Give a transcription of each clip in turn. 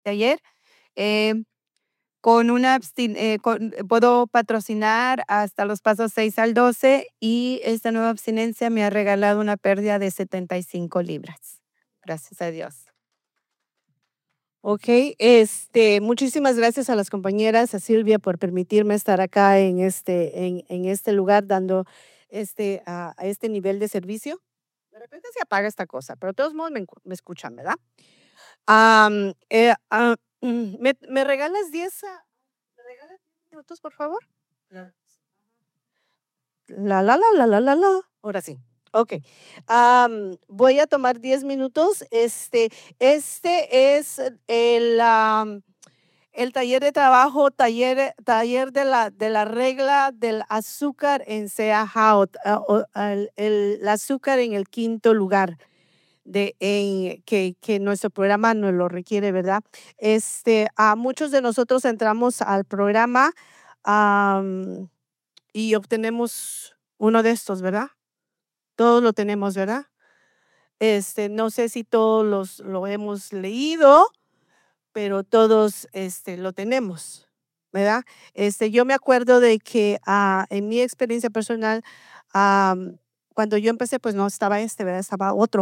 taller. Eh, puedo patrocinar hasta los pasos 6 al 12 y esta nueva abstinencia me ha regalado una pérdida de 75 libras. Gracias a Dios. Ok, muchísimas gracias a las compañeras, a Silvia por permitirme estar acá en este lugar dando a este nivel de servicio. De repente se apaga esta cosa, pero de todos modos me escuchan, ¿verdad? ¿Me regalas 10 minutos, por favor? Ahora sí. Ok. Voy a tomar 10 minutos. Este es el taller de trabajo, taller de la regla del azúcar en Seahawk, el azúcar en el quinto lugar. Que nuestro programa nos lo requiere, ¿verdad? A muchos de nosotros entramos al programa y obtenemos uno de estos, ¿verdad? Todos lo tenemos, ¿verdad? No sé si todos lo hemos leído, pero todos lo tenemos, ¿verdad? Yo me acuerdo de que en mi experiencia personal, cuando yo empecé, pues no estaba ¿verdad? Estaba otro.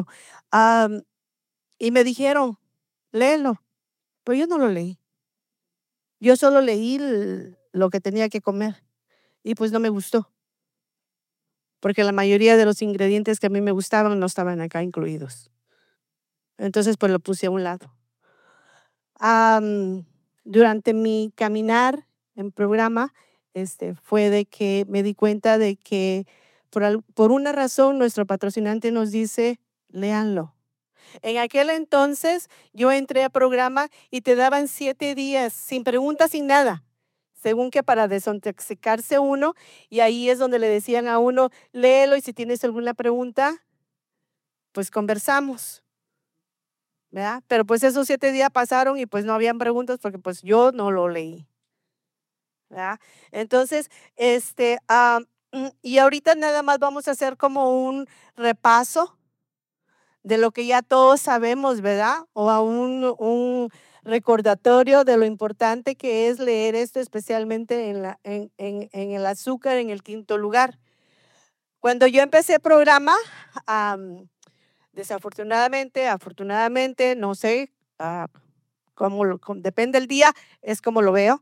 Y me dijeron, léelo, pero yo no lo leí. Yo solo leí lo que tenía que comer y pues no me gustó, porque la mayoría de los ingredientes que a mí me gustaban no estaban acá incluidos. Entonces, pues lo puse a un lado. Durante mi caminar en programa, fue de que me di cuenta de que por una razón nuestro patrocinante nos dice, léanlo. En aquel entonces yo entré a programa y te daban 7 días sin preguntas, sin nada, según que para desintoxicarse uno, y ahí es donde le decían a uno, léelo y si tienes alguna pregunta, pues conversamos, ¿verdad? Pero pues esos 7 días pasaron y pues no habían preguntas porque pues yo no lo leí, ¿verdad? Entonces, y ahorita nada más vamos a hacer como un repaso de lo que ya todos sabemos, ¿verdad? O a un recordatorio de lo importante que es leer esto, especialmente en el azúcar en el quinto lugar. Cuando yo empecé el programa, desafortunadamente, afortunadamente, no sé, depende del día, es como lo veo.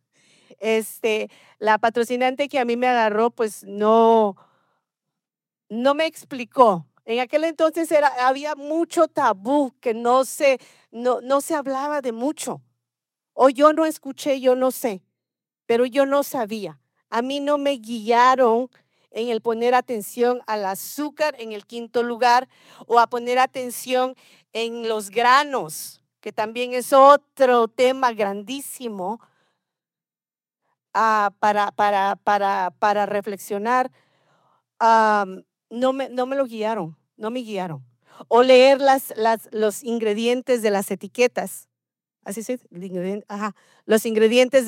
La patrocinante que a mí me agarró, pues no me explicó. En aquel entonces había mucho tabú que no se hablaba de mucho. O yo no escuché, yo no sé, pero yo no sabía. A mí no me guiaron en el poner atención al azúcar en el quinto lugar o a poner atención en los granos, que también es otro tema grandísimo para reflexionar. No me lo guiaron, no me guiaron. O leer los ingredientes de las etiquetas. Así se dice, los ingredientes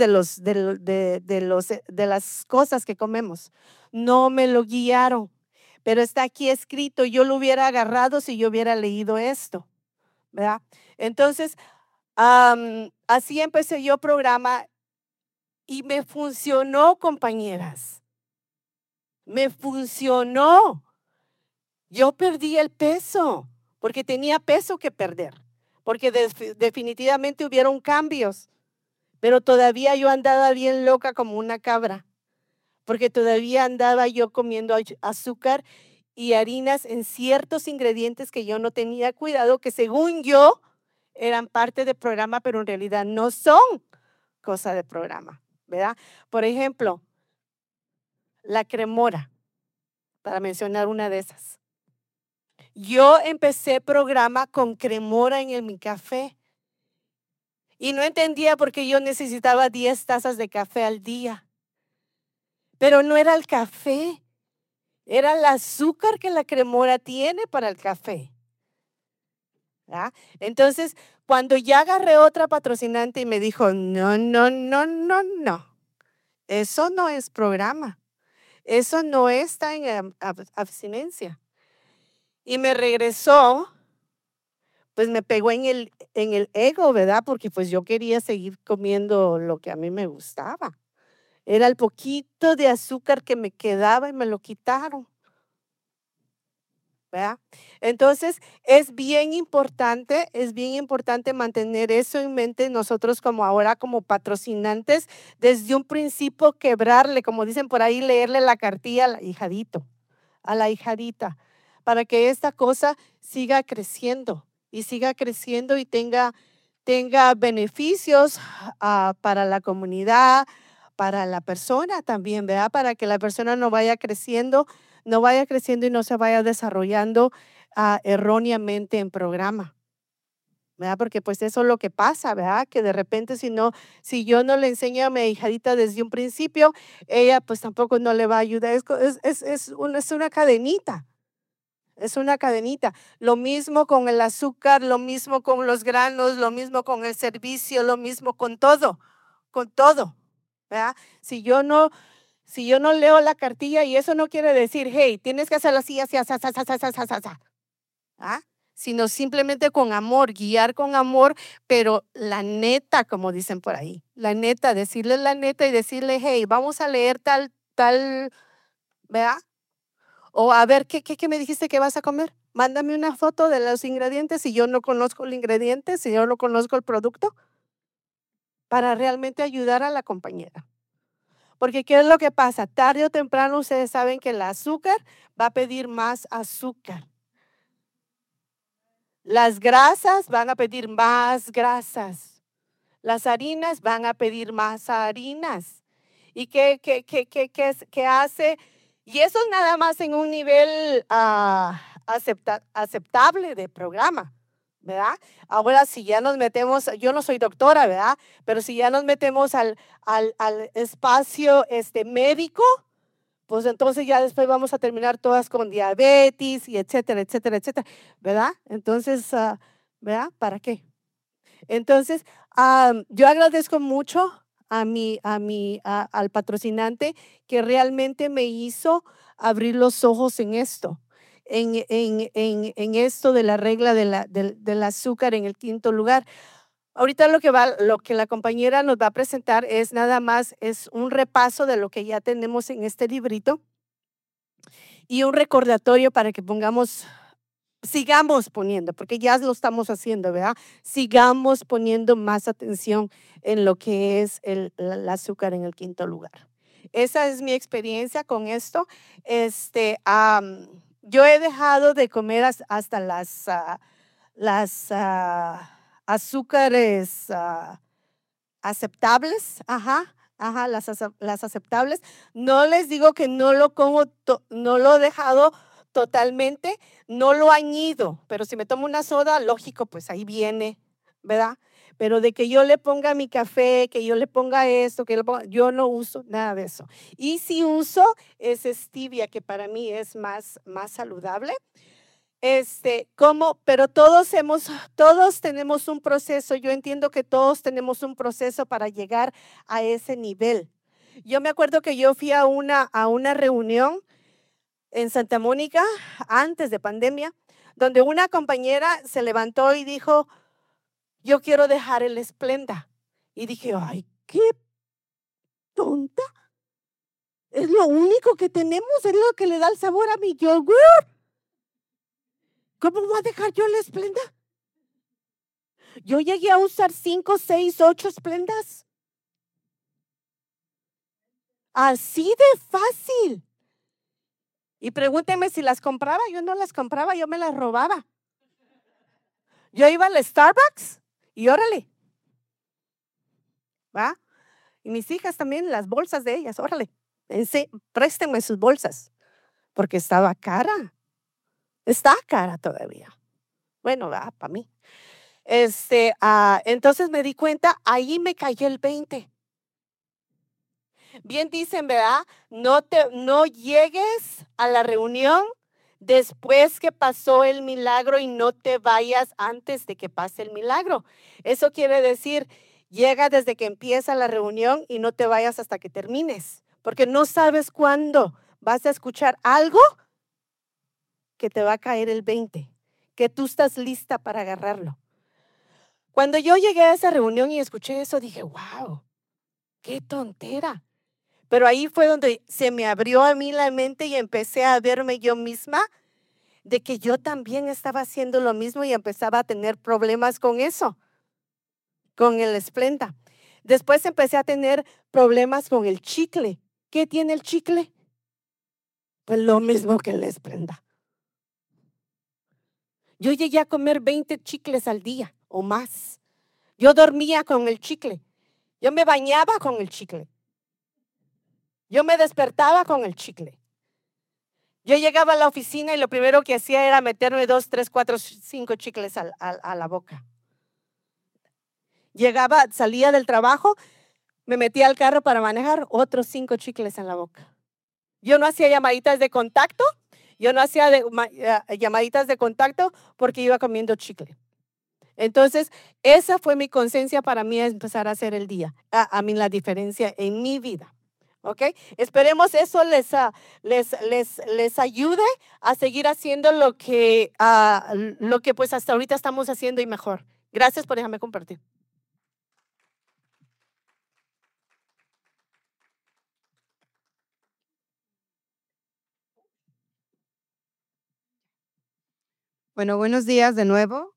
de las cosas que comemos. No me lo guiaron, pero está aquí escrito, yo lo hubiera agarrado si yo hubiera leído esto, ¿verdad? Entonces, así empecé yo programa y me funcionó, compañeras. Me funcionó. Yo perdí el peso porque tenía peso que perder, porque definitivamente hubieron cambios, pero todavía yo andaba bien loca como una cabra, porque todavía andaba yo comiendo azúcar y harinas en ciertos ingredientes que yo no tenía cuidado, que según yo eran parte del programa, pero en realidad no son cosa de programa, ¿verdad? Por ejemplo, la cremora, para mencionar una de esas. Yo empecé programa con cremora en mi café y no entendía por qué yo necesitaba 10 tazas de café al día. Pero no era el café, era el azúcar que la cremora tiene para el café. ¿Ah? Entonces, cuando ya agarré otra patrocinante y me dijo, no, eso no es programa, eso no está en abstinencia. Y me regresó pues me pegó en el ego, ¿verdad? Porque pues yo quería seguir comiendo lo que a mí me gustaba. Era el poquito de azúcar que me quedaba y me lo quitaron, ¿verdad? Entonces, es bien importante mantener eso en mente nosotros como ahora como patrocinantes, desde un principio quebrarle, como dicen por ahí, leerle la cartilla al hijadito, a la hijadita, para que esta cosa siga creciendo y tenga beneficios para la comunidad, para la persona también, ¿verdad? Para que la persona no vaya creciendo y no se vaya desarrollando erróneamente en programa, ¿verdad? Porque pues eso es lo que pasa, ¿verdad? Que de repente si yo no le enseño a mi hijadita desde un principio, ella pues tampoco no le va a ayudar. Es una cadenita. Es una cadenita. Lo mismo con el azúcar, lo mismo con los granos, lo mismo con el servicio, lo mismo con todo, ¿verdad? Si yo no leo la cartilla, y eso no quiere decir, hey, tienes que hacerlo así, así, así, así, así, así, así, así, ¿ah? Sino simplemente con amor, guiar con amor, pero la neta, como dicen por ahí, la neta, decirle la neta y decirle, hey, vamos a leer tal, ¿verdad? O a ver, ¿qué me dijiste que vas a comer? Mándame una foto de los ingredientes si yo no conozco el ingrediente, si yo no conozco el producto, para realmente ayudar a la compañera. Porque ¿qué es lo que pasa? Tarde o temprano ustedes saben que el azúcar va a pedir más azúcar. Las grasas van a pedir más grasas. Las harinas van a pedir más harinas. ¿Y qué hace? Y eso es nada más en un nivel aceptable de programa, ¿verdad? Ahora, si ya nos metemos, yo no soy doctora, ¿verdad? Pero si ya nos metemos al espacio médico, pues entonces ya después vamos a terminar todas con diabetes y etcétera, etcétera, etcétera, ¿verdad? Entonces, ¿verdad? ¿Para qué? Entonces, yo agradezco mucho al patrocinante que realmente me hizo abrir los ojos en esto, en esto de la regla del azúcar en el quinto lugar. Ahorita lo que la compañera nos va a presentar es nada más, es un repaso de lo que ya tenemos en este librito y un recordatorio para que sigamos poniendo, porque ya lo estamos haciendo, ¿verdad? Sigamos poniendo más atención en lo que es el azúcar en el quinto lugar. Esa es mi experiencia con esto. Yo he dejado de comer hasta las azúcares aceptables, las aceptables. No les digo que no lo como, no lo he dejado totalmente, no lo añido, pero si me tomo una soda, lógico, pues ahí viene, ¿verdad? Pero de que yo le ponga mi café, que yo le ponga esto, yo no uso nada de eso. Y si uso es stevia, que para mí es más saludable. Pero todos tenemos un proceso. Yo entiendo que todos tenemos un proceso para llegar a ese nivel. Yo me acuerdo que yo fui a una reunión en Santa Mónica antes de pandemia, donde una compañera se levantó y dijo, yo quiero dejar el Splenda. Y dije, ay, qué tonta. Es lo único que tenemos, es lo que le da el sabor a mi yogur. ¿Cómo voy a dejar yo el Splenda? Yo llegué a usar 5, 6, 8 Splendas. Así de fácil. Y pregúntenme si las compraba. Yo no las compraba, yo me las robaba. Yo iba al Starbucks y órale. ¿Va? Y mis hijas también, las bolsas de ellas, órale. Préstenme sus bolsas. Porque estaba cara. Está cara todavía. Bueno, va, para mí. Entonces me di cuenta, ahí me cayó el 20. Bien dicen, ¿verdad? No llegues a la reunión después que pasó el milagro y no te vayas antes de que pase el milagro. Eso quiere decir, llega desde que empieza la reunión y no te vayas hasta que termines, porque no sabes cuándo vas a escuchar algo que te va a caer el 20, que tú estás lista para agarrarlo. Cuando yo llegué a esa reunión y escuché eso, dije, wow, qué tontera. Pero ahí fue donde se me abrió a mí la mente y empecé a verme yo misma de que yo también estaba haciendo lo mismo y empezaba a tener problemas con eso, con el Splenda. Después empecé a tener problemas con el chicle. ¿Qué tiene el chicle? Pues lo mismo que el Splenda. Yo llegué a comer 20 chicles al día o más. Yo dormía con el chicle. Yo me bañaba con el chicle. Yo me despertaba con el chicle. Yo llegaba a la oficina y lo primero que hacía era meterme 2, 3, 4, 5 chicles a la boca. Llegaba, salía del trabajo, me metía al carro para manejar, otros 5 chicles en la boca. Yo no hacía llamaditas de contacto, llamaditas de contacto porque iba comiendo chicle. Entonces, esa fue mi conciencia para mí empezar a hacer el día, a mí la diferencia en mi vida. ¿Ok? Esperemos eso les ayude a seguir haciendo lo que pues hasta ahorita estamos haciendo y mejor. Gracias por dejarme compartir. Bueno, buenos días de nuevo.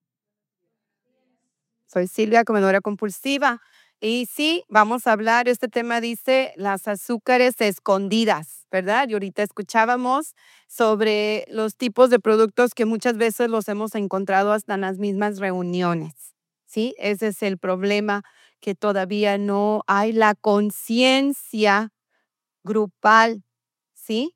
Soy Silvia, comedora compulsiva. Y sí, vamos a hablar, este tema dice las azúcares escondidas, ¿verdad? Y ahorita escuchábamos sobre los tipos de productos que muchas veces los hemos encontrado hasta en las mismas reuniones, ¿sí? Ese es el problema, que todavía no hay la conciencia grupal, ¿sí?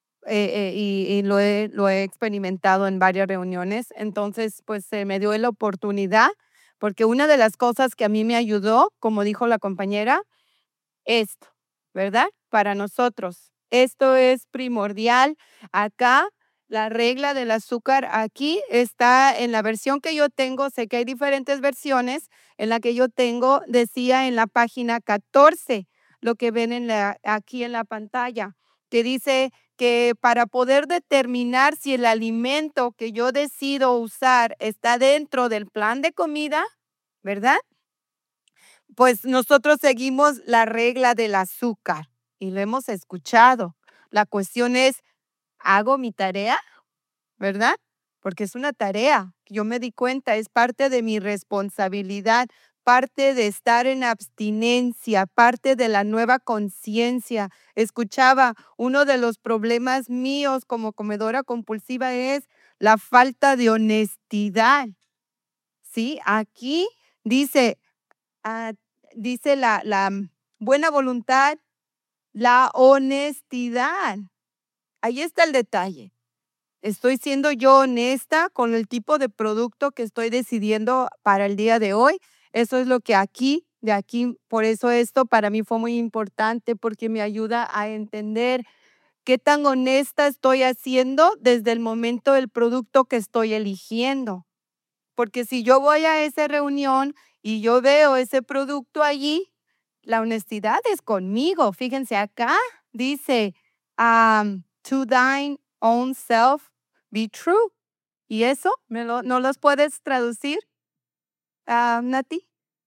Y lo he experimentado en varias reuniones. Entonces, pues se me dio la oportunidad, porque una de las cosas que a mí me ayudó, como dijo la compañera, esto, ¿verdad? Para nosotros. Esto es primordial. Acá, la regla del azúcar aquí está en la versión que yo tengo. Sé que hay diferentes versiones. En la que yo tengo, decía en la página 14, lo que ven aquí en la pantalla, que dice que para poder determinar si el alimento que yo decido usar está dentro del plan de comida, ¿verdad? Pues nosotros seguimos la regla del azúcar y lo hemos escuchado. La cuestión es, ¿hago mi tarea? ¿Verdad? Porque es una tarea. Yo me di cuenta, es parte de mi responsabilidad, parte de estar en abstinencia, parte de la nueva conciencia. Escuchaba, uno de los problemas míos como comedora compulsiva es la falta de honestidad. ¿Sí? Aquí dice, ah, dice la buena voluntad, la honestidad. Ahí está el detalle. ¿Estoy siendo yo honesta con el tipo de producto que estoy decidiendo para el día de hoy? Eso es lo que de aquí, por eso esto para mí fue muy importante, porque me ayuda a entender qué tan honesta estoy haciendo desde el momento del producto que estoy eligiendo. Porque si yo voy a esa reunión y yo veo ese producto allí, la honestidad es conmigo. Fíjense acá, dice, to thine own self be true. ¿Y eso? ¿No los puedes traducir, Nati?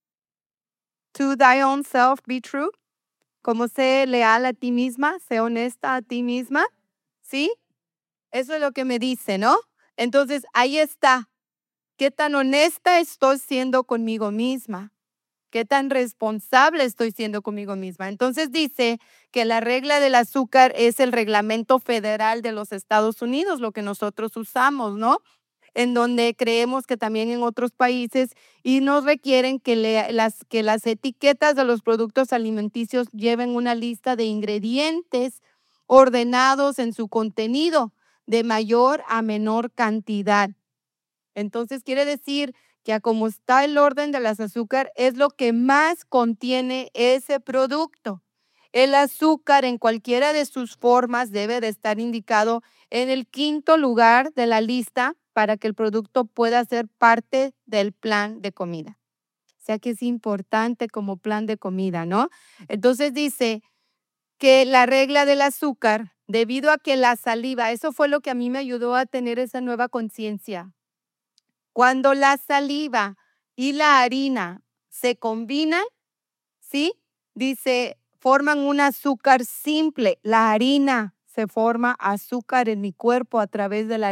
To thy own self be true. Como sé leal a ti misma, sé honesta a ti misma. ¿Sí? Eso es lo que me dice, ¿no? Entonces, ahí está. ¿Qué tan honesta estoy siendo conmigo misma? ¿Qué tan responsable estoy siendo conmigo misma? Entonces dice que la regla del azúcar es el reglamento federal de los Estados Unidos, lo que nosotros usamos, ¿no? En donde creemos que también en otros países y nos requieren que las etiquetas de los productos alimenticios lleven una lista de ingredientes ordenados en su contenido de mayor a menor cantidad. Entonces quiere decir que a como está el orden de las azúcar es lo que más contiene ese producto. El azúcar en cualquiera de sus formas debe de estar indicado en el quinto lugar de la lista para que el producto pueda ser parte del plan de comida. O sea que es importante como plan de comida, ¿no? Entonces dice que la regla del azúcar, debido a que la saliva, eso fue lo que a mí me ayudó a tener esa nueva conciencia. Cuando la saliva y la harina se combinan, ¿sí? Dice, forman un azúcar simple. La harina se forma azúcar en mi cuerpo a través de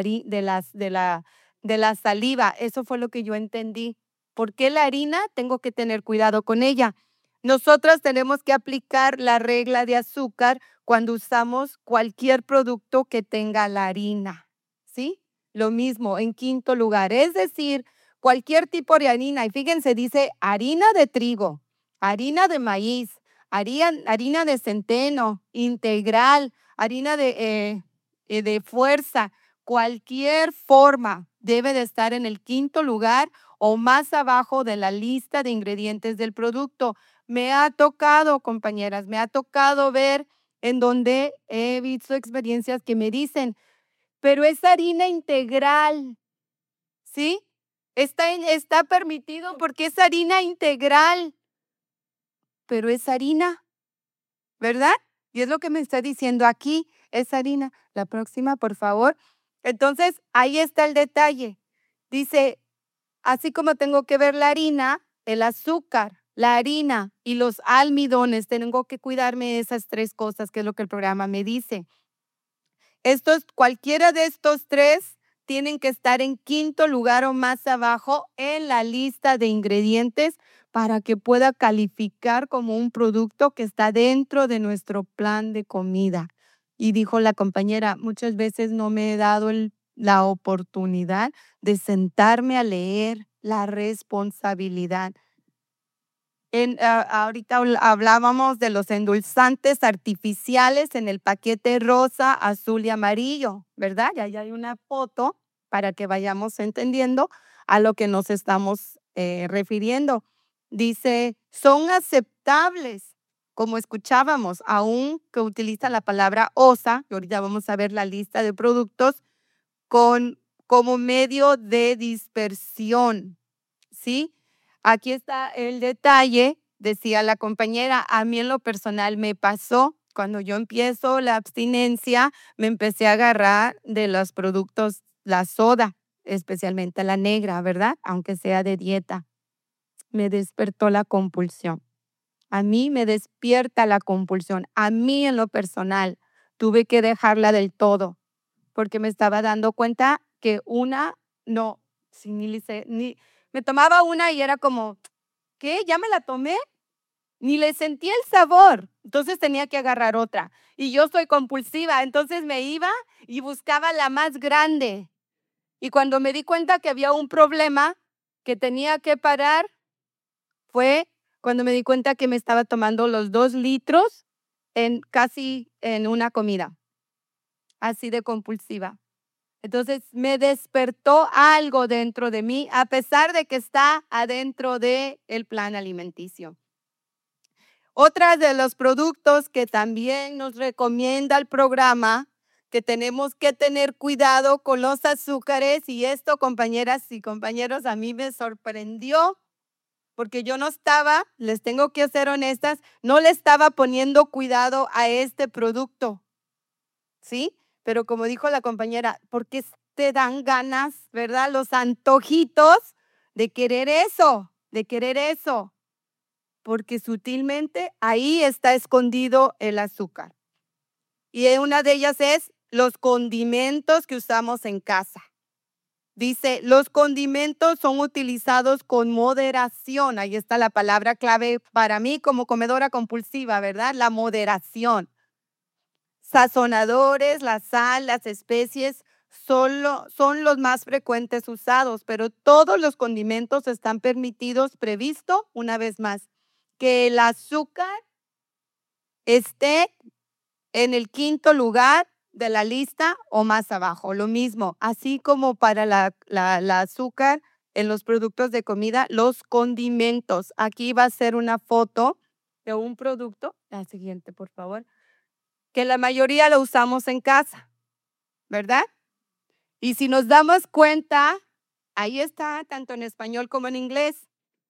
la saliva. Eso fue lo que yo entendí. ¿Por qué la harina? Tengo que tener cuidado con ella. Nosotros tenemos que aplicar la regla de azúcar cuando usamos cualquier producto que tenga la harina, ¿sí? Lo mismo, en quinto lugar, es decir, cualquier tipo de harina. Y fíjense, dice harina de trigo, harina de maíz, harina de centeno, integral, harina de fuerza, cualquier forma debe de estar en el quinto lugar o más abajo de la lista de ingredientes del producto. Me ha tocado, compañeras, me ha tocado ver en donde he visto experiencias que me dicen, pero es harina integral, ¿sí? Está permitido porque es harina integral, pero es harina, ¿verdad? Y es lo que me está diciendo aquí, es harina. La próxima, por favor. Entonces, ahí está el detalle. Dice, así como tengo que ver la harina, el azúcar, la harina y los almidones, tengo que cuidarme de esas tres cosas, que es lo que el programa me dice. Cualquiera de estos tres tienen que estar en quinto lugar o más abajo en la lista de ingredientes para que pueda calificar como un producto que está dentro de nuestro plan de comida. Y dijo la compañera, muchas veces no me he dado la oportunidad de sentarme a leer la responsabilidad. Ahorita hablábamos de los endulzantes artificiales en el paquete rosa, azul y amarillo, ¿verdad? Y ahí hay una foto para que vayamos entendiendo a lo que nos estamos refiriendo. Dice, son aceptables, como escuchábamos, aún que utiliza la palabra osa, y ahorita vamos a ver la lista de productos, como medio de dispersión, ¿sí? Aquí está el detalle, decía la compañera, a mí en lo personal me pasó, cuando yo empiezo la abstinencia, me empecé a agarrar de los productos, la soda, especialmente la negra, ¿verdad? Aunque sea de dieta, me despertó la compulsión. A mí me despierta la compulsión. A mí en lo personal tuve que dejarla del todo porque me estaba dando cuenta que no, sí, me tomaba una y era como, ¿qué? ¿Ya me la tomé? Ni le sentía el sabor. Entonces tenía que agarrar otra. Y yo soy compulsiva, entonces me iba y buscaba la más grande. Y cuando me di cuenta que había un problema, que tenía que parar, fue cuando me di cuenta que me estaba tomando los 2 litros casi en una comida, así de compulsiva. Entonces me despertó algo dentro de mí, a pesar de que está adentro del plan alimenticio. Otra de los productos que también nos recomienda el programa, que tenemos que tener cuidado con los azúcares, y esto, compañeras y compañeros, a mí me sorprendió, porque yo no estaba, les tengo que ser honestas, no le estaba poniendo cuidado a este producto, ¿sí? Pero como dijo la compañera, ¿por qué te dan ganas, verdad? Los antojitos de querer eso, de querer eso. Porque sutilmente ahí está escondido el azúcar. Y una de ellas es los condimentos que usamos en casa. Dice, los condimentos son utilizados con moderación. Ahí está la palabra clave para mí como comedora compulsiva, ¿verdad? La moderación. Sazonadores, la sal, las especies son los más frecuentes usados, pero todos los condimentos están permitidos, previsto, una vez más, que el azúcar esté en el quinto lugar de la lista o más abajo. Lo mismo, así como para la azúcar en los productos de comida, los condimentos. Aquí va a ser una foto de un producto. La siguiente, por favor. Que la mayoría lo usamos en casa, ¿verdad? Y si nos damos cuenta, ahí está, tanto en español como en inglés.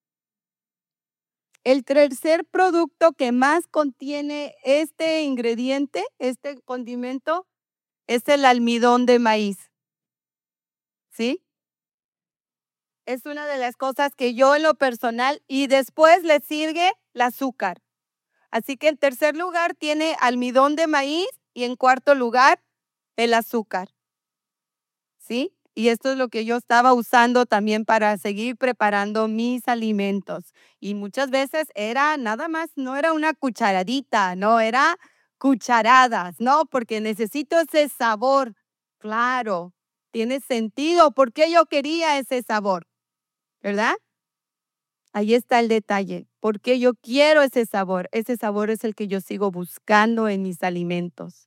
El tercer producto que más contiene este ingrediente, este condimento, es el almidón de maíz, ¿sí? Es una de las cosas que yo en lo personal, y después le sigue el azúcar. Así que en tercer lugar tiene almidón de maíz y en cuarto lugar el azúcar. ¿Sí? Y esto es lo que yo estaba usando también para seguir preparando mis alimentos. Y muchas veces era nada más, no era una cucharadita, no, era cucharadas, ¿no? Porque necesito ese sabor. Claro, tiene sentido. ¿Por qué yo quería ese sabor? ¿Verdad? Ahí está el detalle. ¿Por qué yo quiero ese sabor? Ese sabor es el que yo sigo buscando en mis alimentos.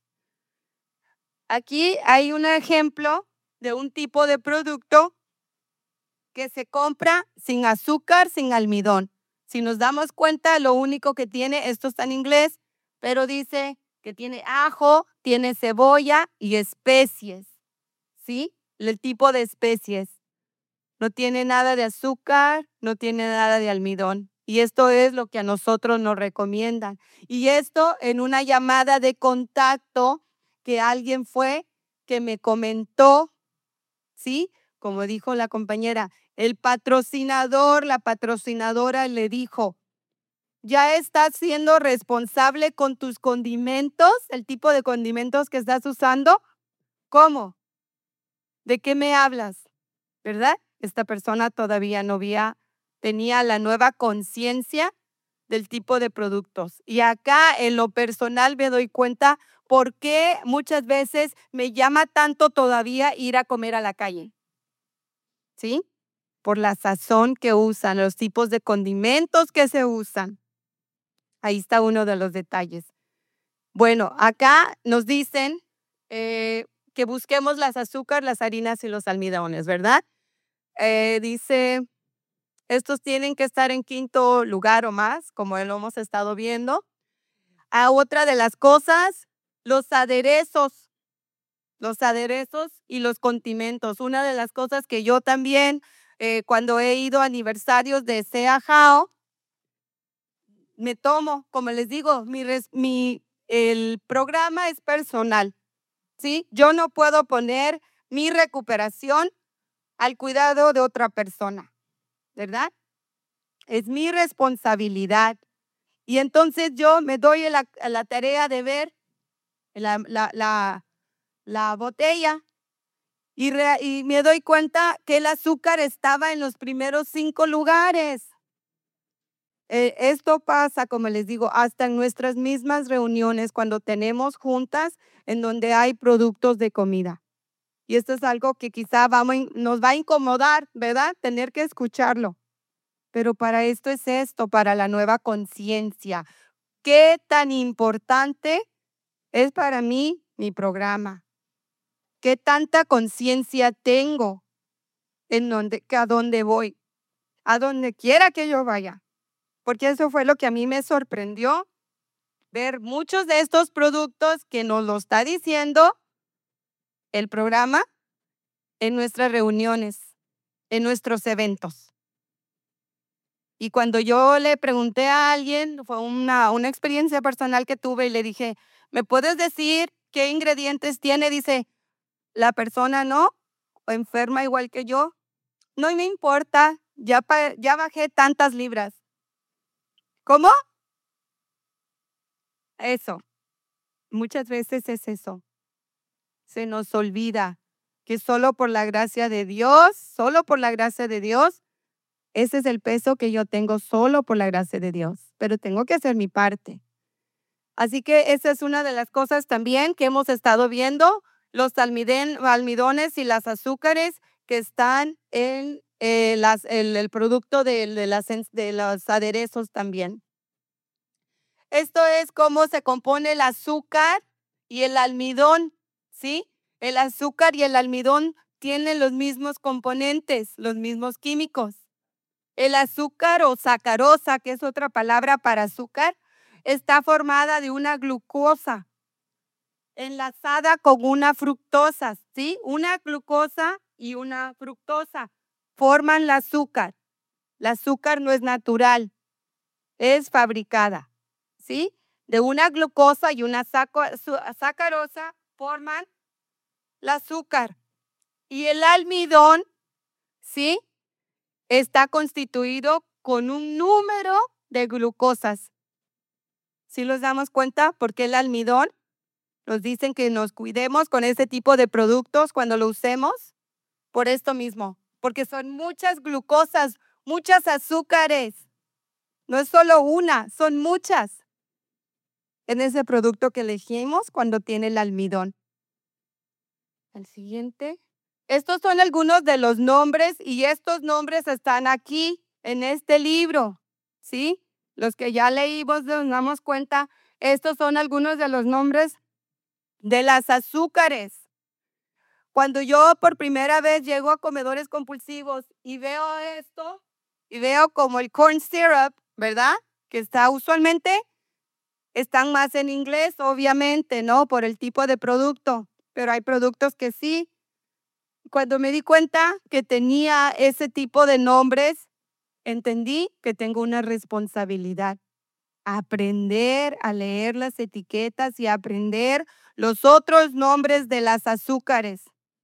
Aquí hay un ejemplo de un tipo de producto que se compra sin azúcar, sin almidón. Si nos damos cuenta, lo único que tiene, esto está en inglés, pero dice que tiene ajo, tiene cebolla y especies, ¿sí? El tipo de especies. No tiene nada de azúcar, no tiene nada de almidón. Y esto es lo que a nosotros nos recomiendan. Y esto en una llamada de contacto que alguien fue que me comentó, ¿sí? Como dijo la compañera, el patrocinador, la patrocinadora le dijo, ¿ya estás siendo responsable con tus condimentos, el tipo de condimentos que estás usando? ¿Cómo? ¿De qué me hablas? ¿Verdad? Esta persona todavía no tenía la nueva conciencia del tipo de productos. Y acá en lo personal me doy cuenta por qué muchas veces me llama tanto todavía ir a comer a la calle. ¿Sí? Por la sazón que usan, los tipos de condimentos que se usan. Ahí está uno de los detalles. Bueno, acá nos dicen que busquemos las azúcar, las harinas y los almidones, ¿verdad? Dice, estos tienen que estar en quinto lugar o más, como lo hemos estado viendo. Otra de las cosas, los aderezos y los condimentos. Una de las cosas que yo también, cuando he ido a aniversarios de Sea Jao, me tomo, como les digo, el programa es personal, ¿sí? Yo no puedo poner mi recuperación al cuidado de otra persona, ¿verdad? Es mi responsabilidad. Y entonces yo me doy a la tarea de ver la botella y me doy cuenta que el azúcar estaba en los primeros 5 lugares. Esto pasa, como les digo, hasta en nuestras mismas reuniones, cuando tenemos juntas en donde hay productos de comida. Y esto es algo que quizá nos va a incomodar, ¿verdad? Tener que escucharlo. Pero para esto es esto, para la nueva conciencia. ¿Qué tan importante es para mí mi programa? ¿Qué tanta conciencia tengo a dónde voy? A donde quiera que yo vaya. Porque eso fue lo que a mí me sorprendió, ver muchos de estos productos que nos lo está diciendo el programa en nuestras reuniones, en nuestros eventos. Y cuando yo le pregunté a alguien, fue una experiencia personal que tuve y le dije, ¿me puedes decir qué ingredientes tiene? Dice, la persona no, o enferma igual que yo, no me importa, ya bajé tantas libras. ¿Cómo? Eso, muchas veces es eso. Se nos olvida que solo por la gracia de Dios, ese es el peso que yo tengo solo por la gracia de Dios, pero tengo que hacer mi parte. Así que esa es una de las cosas también que hemos estado viendo, los almidones y las azúcares que están en el producto de los aderezos también. Esto es cómo se compone el azúcar y el almidón, ¿sí? El azúcar y el almidón tienen los mismos componentes, los mismos químicos. El azúcar o sacarosa, que es otra palabra para azúcar, está formada de una glucosa enlazada con una fructosa, ¿sí? Una glucosa y una fructosa forman el azúcar. El azúcar no es natural, es fabricada, ¿sí? De una glucosa y una sacarosa forman el azúcar. Y el almidón, ¿sí? está constituido con un número de glucosas. ¿Sí nos damos cuenta por qué el almidón nos dicen que nos cuidemos con ese tipo de productos cuando lo usemos? Por esto mismo, porque son muchas glucosas, muchas azúcares. No es solo una, son muchas en ese producto que elegimos cuando tiene el almidón. El siguiente. Estos son algunos de los nombres y estos nombres están aquí en este libro, ¿sí? Los que ya leímos nos damos cuenta, estos son algunos de los nombres de las azúcares. Cuando yo por primera vez llego a comedores compulsivos y veo esto, y veo como el corn syrup, ¿verdad? Que está usualmente, están más en inglés, obviamente, ¿no? Por el tipo de producto, pero hay productos que sí. Cuando me di cuenta que tenía ese tipo de nombres, entendí que tengo una responsabilidad. Aprender a leer las etiquetas y aprender los otros nombres de las azúcares.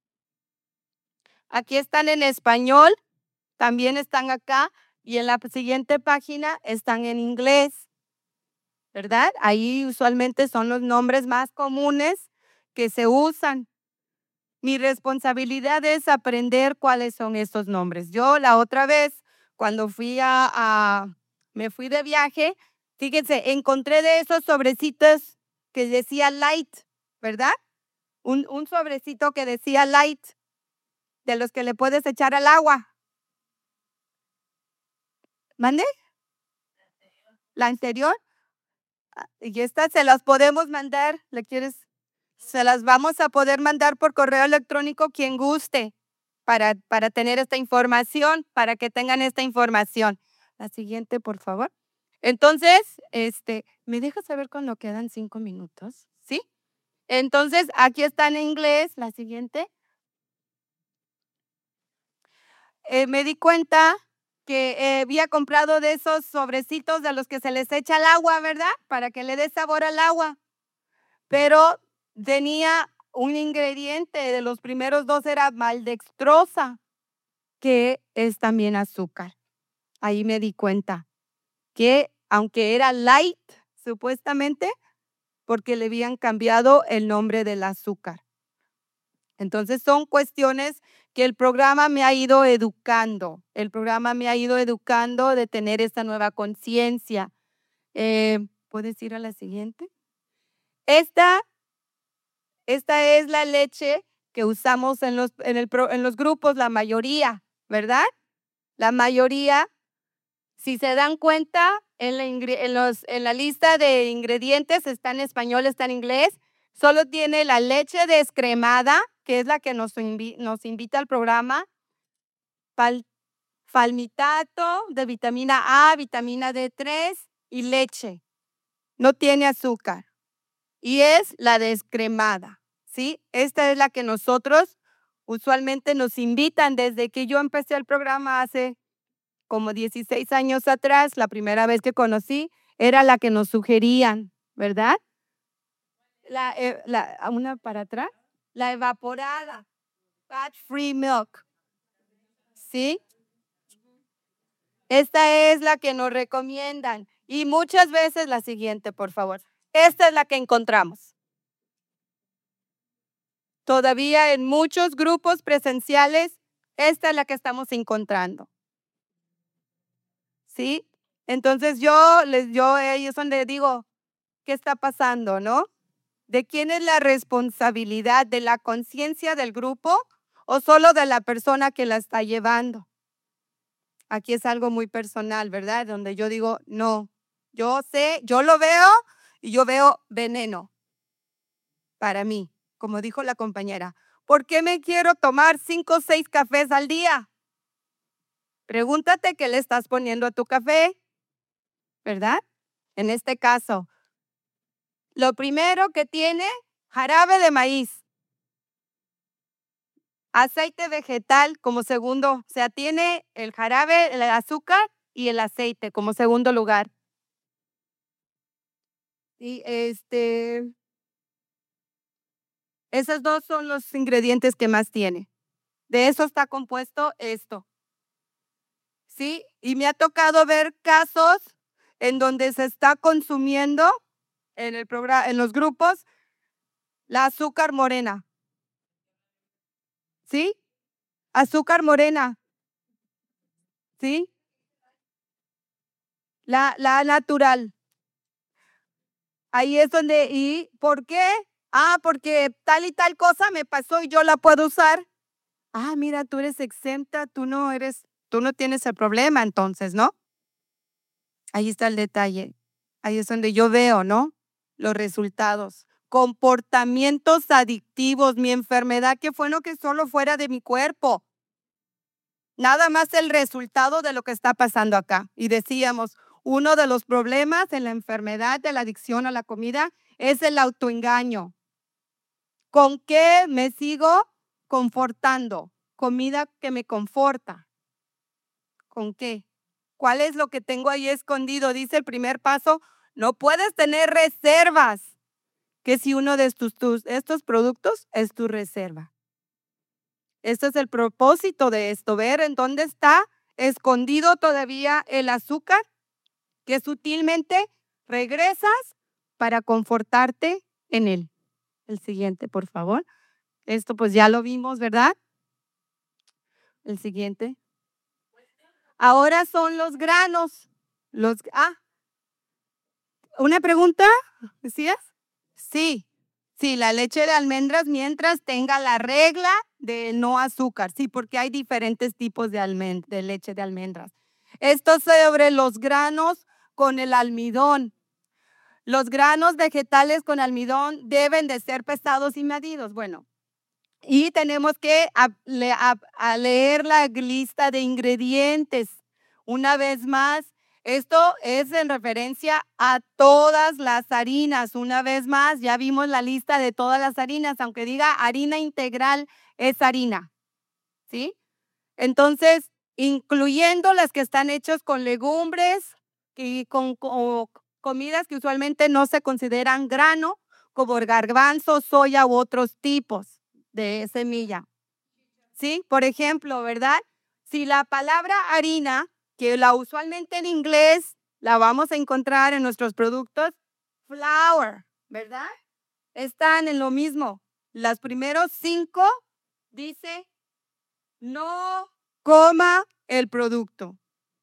Aquí están en español, también están acá y en la siguiente página están en inglés, ¿verdad? Ahí usualmente son los nombres más comunes que se usan. Mi responsabilidad es aprender cuáles son estos nombres. Yo la otra vez, cuando me fui de viaje, fíjense, encontré de esos sobrecitos que decía light, ¿verdad? Un sobrecito que decía light, de los que le puedes echar al agua. ¿Mande? ¿La anterior? Y estas se las podemos mandar, ¿le quieres? Se las vamos a poder mandar por correo electrónico quien guste para tener esta información, para que tengan esta información. La siguiente, por favor. Entonces, ¿me dejas saber cuando quedan 5 minutos? ¿Sí? Entonces, aquí está en inglés, la siguiente. Me di cuenta que había comprado de esos sobrecitos de los que se les echa el agua, ¿verdad? Para que le dé sabor al agua. Pero tenía un ingrediente, de los primeros dos era maldextrosa, que es también azúcar. Ahí me di cuenta que aunque era light, supuestamente, porque le habían cambiado el nombre del azúcar. Entonces son cuestiones que el programa me ha ido educando. El programa me ha ido educando de tener esta nueva conciencia. ¿Puedes ir a la siguiente? Esta es la leche que usamos en los grupos, la mayoría, ¿verdad? La mayoría, si se dan cuenta, en la lista de ingredientes está en español, está en inglés, solo tiene la leche descremada, que es la que nos invita al programa, falmitato de vitamina A, vitamina D3 y leche. No tiene azúcar. Y es la descremada, ¿sí? Esta es la que nosotros usualmente nos invitan desde que yo empecé el programa hace como 16 años atrás, la primera vez que conocí, era la que nos sugerían, ¿verdad? Una para atrás, la evaporada, fat free milk, ¿sí? Esta es la que nos recomiendan y muchas veces la siguiente, por favor. Esta es la que encontramos. Todavía en muchos grupos presenciales, esta es la que estamos encontrando. ¿Sí? Entonces ahí es donde digo, ¿qué está pasando, no? ¿De quién es la responsabilidad? ¿De la conciencia del grupo o solo de la persona que la está llevando? Aquí es algo muy personal, ¿verdad? Donde yo digo, no, yo sé, yo lo veo y yo veo veneno para mí, como dijo la compañera. ¿Por qué me quiero tomar 5 o 6 cafés al día? Pregúntate qué le estás poniendo a tu café, ¿verdad? En este caso, lo primero que tiene, jarabe de maíz, aceite vegetal como segundo, o sea, tiene el jarabe, el azúcar y el aceite como segundo lugar. Y esos dos son los ingredientes que más tiene. De eso está compuesto esto. ¿sí? Y me ha tocado ver casos en donde se está consumiendo en los grupos la azúcar morena, ¿sí? Azúcar morena, ¿sí? La natural. Ahí es donde, ¿y por qué? Ah, porque tal y tal cosa me pasó y yo la puedo usar. Ah, mira, tú eres exenta, tú no tienes el problema entonces, ¿no? Ahí está el detalle. Ahí es donde yo veo, ¿no? Los resultados. Comportamientos adictivos, mi enfermedad, qué bueno que solo fuera de mi cuerpo. Nada más el resultado de lo que está pasando acá. Y decíamos, uno de los problemas en la enfermedad de la adicción a la comida es el autoengaño. ¿Con qué me sigo confortando? Comida que me conforta. ¿Con qué? ¿Cuál es lo que tengo ahí escondido? Dice el primer paso, no puedes tener reservas. Que si uno de estos productos es tu reserva. Este es el propósito de esto, ver en dónde está escondido todavía el azúcar, que sutilmente regresas para confortarte en él. El siguiente, por favor. Esto pues ya lo vimos, ¿verdad? El siguiente. Ahora son los granos. ¿Una pregunta? ¿Decías? Sí, sí, la leche de almendras mientras tenga la regla de no azúcar, sí, porque hay diferentes tipos de leche de almendras. Esto sobre los granos con el almidón. Los granos vegetales con almidón deben de ser pesados y medidos. Bueno, y tenemos que leer la lista de ingredientes. Una vez más, esto es en referencia a todas las harinas. Una vez más, ya vimos la lista de todas las harinas, aunque diga harina integral, es harina, ¿sí? Entonces, incluyendo las que están hechas con legumbres y con comidas que usualmente no se consideran grano, como el garbanzo, soya u otros tipos de semilla. ¿Sí? Por ejemplo, ¿verdad? Si la palabra harina, que la usualmente en inglés la vamos a encontrar en nuestros productos, flour, ¿verdad? Están en lo mismo. Los primeros 5 dice no coma el producto.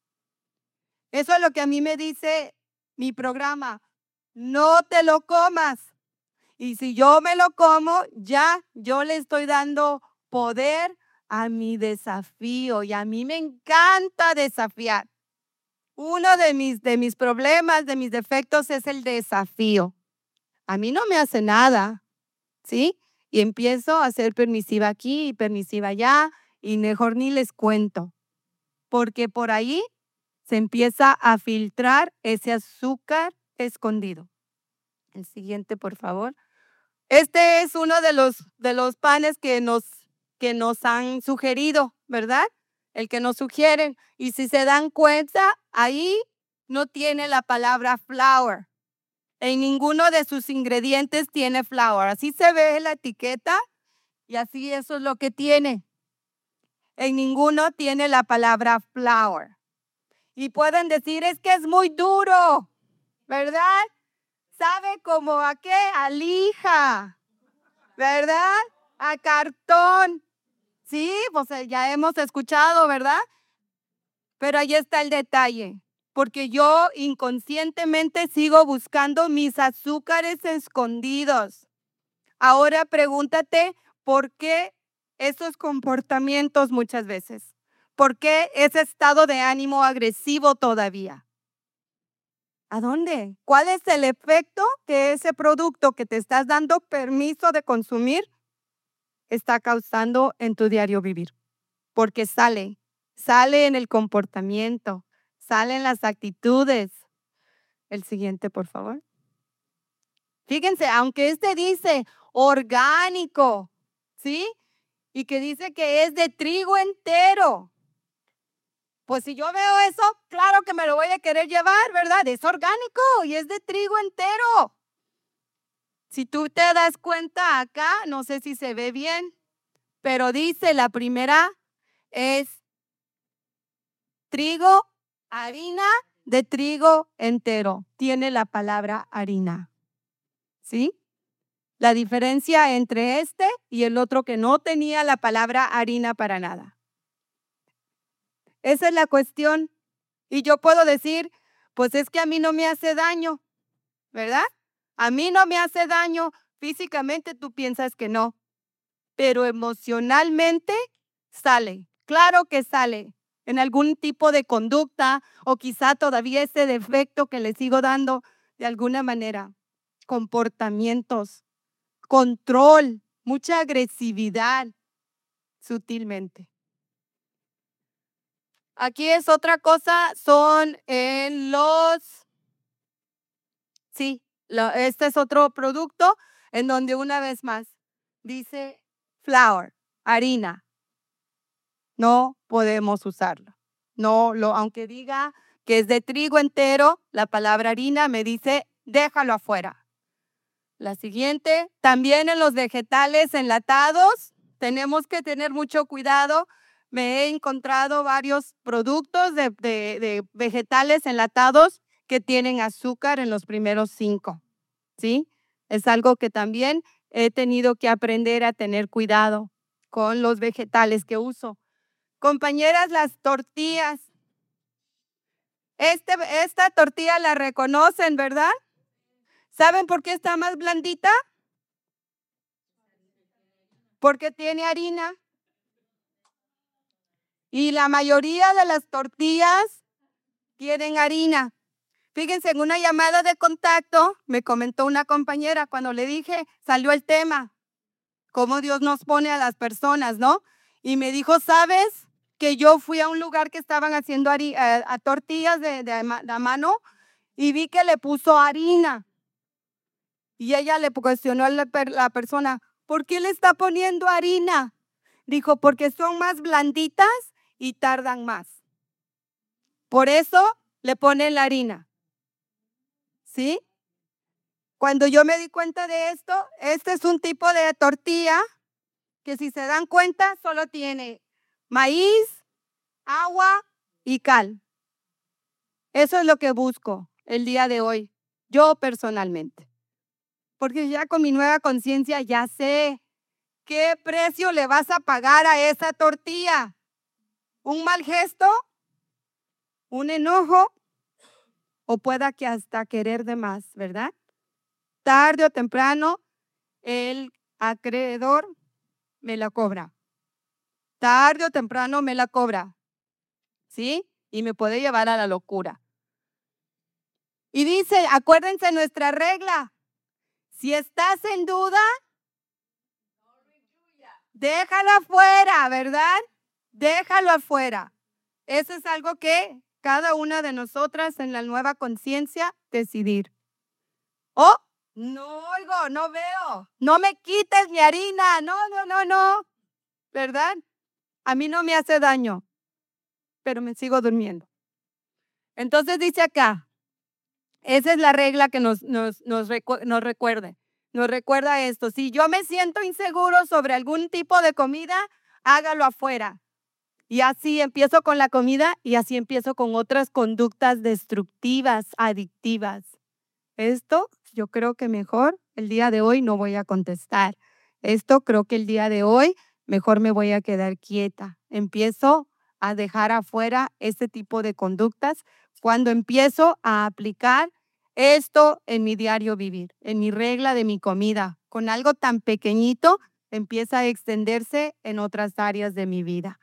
Eso es lo que a mí me dice mi programa. No te lo comas. Y si yo me lo como, ya yo le estoy dando poder a mi desafío. Y a mí me encanta desafiar. Uno de mis problemas, de mis defectos es el desafío. A mí no me hace nada, ¿sí? Y empiezo a ser permisiva aquí y permisiva allá y mejor ni les cuento. Porque por ahí se empieza a filtrar ese azúcar escondido. El siguiente, por favor. Este es uno de los panes que nos han sugerido, ¿verdad? El que nos sugieren. Y si se dan cuenta, ahí no tiene la palabra flour. En ninguno de sus ingredientes tiene flour. Así se ve en la etiqueta y así eso es lo que tiene. En ninguno tiene la palabra flour. Y pueden decir, es que es muy duro, ¿verdad? ¿Sabe como a qué? A lija, ¿verdad? A cartón. Sí, pues ya hemos escuchado, ¿verdad? Pero ahí está el detalle, porque yo inconscientemente sigo buscando mis azúcares escondidos. Ahora pregúntate, ¿por qué esos comportamientos muchas veces? ¿Por qué ese estado de ánimo agresivo todavía? ¿A dónde? ¿Cuál es el efecto que ese producto que te estás dando permiso de consumir está causando en tu diario vivir? Porque sale en el comportamiento, sale en las actitudes. El siguiente, por favor. Fíjense, aunque este dice orgánico, ¿sí? Y que dice que es de trigo entero. Pues si yo veo eso, claro que me lo voy a querer llevar, ¿verdad? Es orgánico y es de trigo entero. Si tú te das cuenta acá, no sé si se ve bien, pero dice la primera es trigo, harina de trigo entero. Tiene la palabra harina. ¿Sí? La diferencia entre este y el otro que no tenía la palabra harina para nada. Esa es la cuestión. Y yo puedo decir, pues es que a mí no me hace daño, ¿verdad? A mí no me hace daño. Físicamente tú piensas que no, pero emocionalmente sale. Claro que sale en algún tipo de conducta o quizá todavía ese defecto que le sigo dando de alguna manera. Comportamientos, control, mucha agresividad, sutilmente. Aquí es otra cosa, son en este es otro producto en donde una vez más dice flour, harina. No podemos usarlo. No, aunque diga que es de trigo entero, la palabra harina me dice déjalo afuera. La siguiente, también en los vegetales enlatados, tenemos que tener mucho cuidado. Me he encontrado varios productos de vegetales enlatados que tienen azúcar en los primeros 5, ¿sí? Es algo que también he tenido que aprender a tener cuidado con los vegetales que uso. Compañeras, las tortillas. Esta tortilla la reconocen, ¿verdad? ¿Saben por qué está más blandita? Porque tiene harina. Y la mayoría de las tortillas tienen harina. Fíjense, en una llamada de contacto me comentó una compañera cuando le dije, salió el tema, cómo Dios nos pone a las personas, ¿no? Y me dijo, ¿sabes? Que yo fui a un lugar que estaban haciendo a tortillas de mano y vi que le puso harina. Y ella le cuestionó a la persona, ¿por qué le está poniendo harina? Dijo, porque son más blanditas y tardan más. Por eso le ponen la harina. ¿Sí? Cuando yo me di cuenta de esto, este es un tipo de tortilla que si se dan cuenta solo tiene maíz, agua y cal. Eso es lo que busco el día de hoy, yo personalmente. Porque ya con mi nueva conciencia ya sé qué precio le vas a pagar a esa tortilla. ¿Un mal gesto? ¿Un enojo? O pueda que hasta querer de más, ¿verdad? Tarde o temprano, el acreedor me la cobra. Tarde o temprano me la cobra. ¿Sí? Y me puede llevar a la locura. Y dice, acuérdense nuestra regla. Si estás en duda, déjalo afuera, ¿verdad? Déjalo afuera. Eso es algo que cada una de nosotras en la nueva conciencia decidir. Oh, no oigo, no veo, no me quites mi harina, no, ¿verdad? A mí no me hace daño, pero me sigo durmiendo. Entonces dice acá, esa es la regla que nos recuerda esto. Si yo me siento inseguro sobre algún tipo de comida, hágalo afuera. Y así empiezo con la comida y así empiezo con otras conductas destructivas, adictivas. Esto yo creo que mejor el día de hoy no voy a contestar. Esto creo que el día de hoy mejor me voy a quedar quieta. Empiezo a dejar afuera este tipo de conductas cuando empiezo a aplicar esto en mi diario vivir, en mi regla de mi comida. Con algo tan pequeñito empieza a extenderse en otras áreas de mi vida.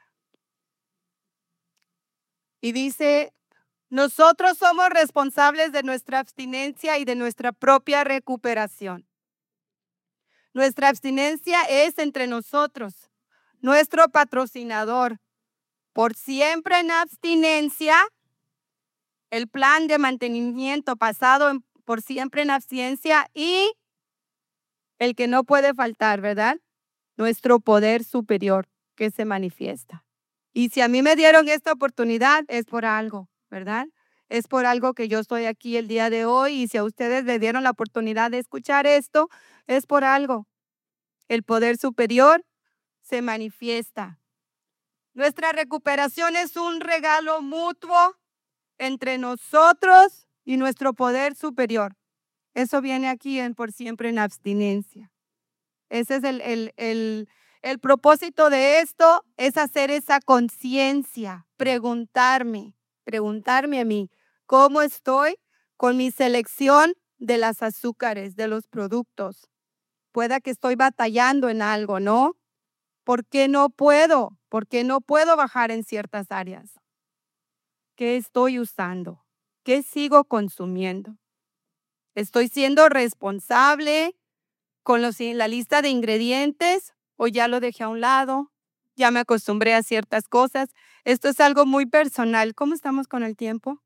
Y dice, nosotros somos responsables de nuestra abstinencia y de nuestra propia recuperación. Nuestra abstinencia es entre nosotros, nuestro patrocinador. Por siempre en abstinencia, el plan de mantenimiento pasado por siempre en abstinencia y el que no puede faltar, ¿verdad? Nuestro poder superior que se manifiesta. Y si a mí me dieron esta oportunidad es por algo, ¿verdad? Es por algo que yo estoy aquí el día de hoy y si a ustedes le dieron la oportunidad de escuchar esto, es por algo. El poder superior se manifiesta. Nuestra recuperación es un regalo mutuo entre nosotros y nuestro poder superior. Eso viene aquí en Por Siempre en Abstinencia. Ese es el propósito de esto, es hacer esa conciencia, preguntarme a mí, ¿cómo estoy con mi selección de las azúcares, de los productos? Pueda que estoy batallando en algo, ¿no? ¿Por qué no puedo? ¿Por qué no puedo bajar en ciertas áreas? ¿Qué estoy usando? ¿Qué sigo consumiendo? ¿Estoy siendo responsable con la lista de ingredientes o ya lo dejé a un lado? Ya me acostumbré a ciertas cosas. Esto es algo muy personal. ¿Cómo estamos con el tiempo?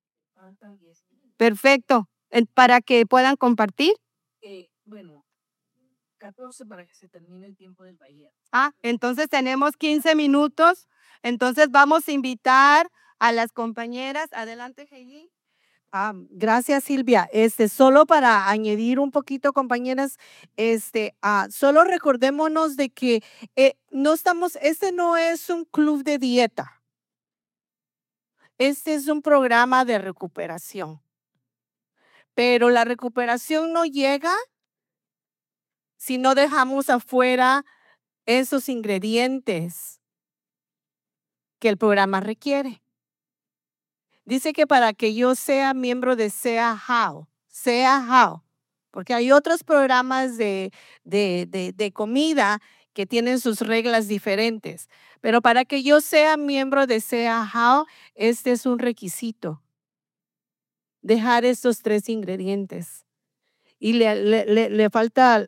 Perfecto. Para que puedan compartir. Bueno, 14 para que se termine el tiempo del taller. Entonces tenemos 15 minutos. Entonces vamos a invitar a las compañeras. Adelante, Heidi. Gracias, Silvia. Solo para añadir un poquito, compañeras, solo recordémonos de que este no es un club de dieta. Este es un programa de recuperación. Pero la recuperación no llega si no dejamos afuera esos ingredientes que el programa requiere. Dice que para que yo sea miembro de Sea How, porque hay otros programas de comida que tienen sus reglas diferentes, pero para que yo sea miembro de Sea How, este es un requisito, dejar estos 3 ingredientes. Y le falta,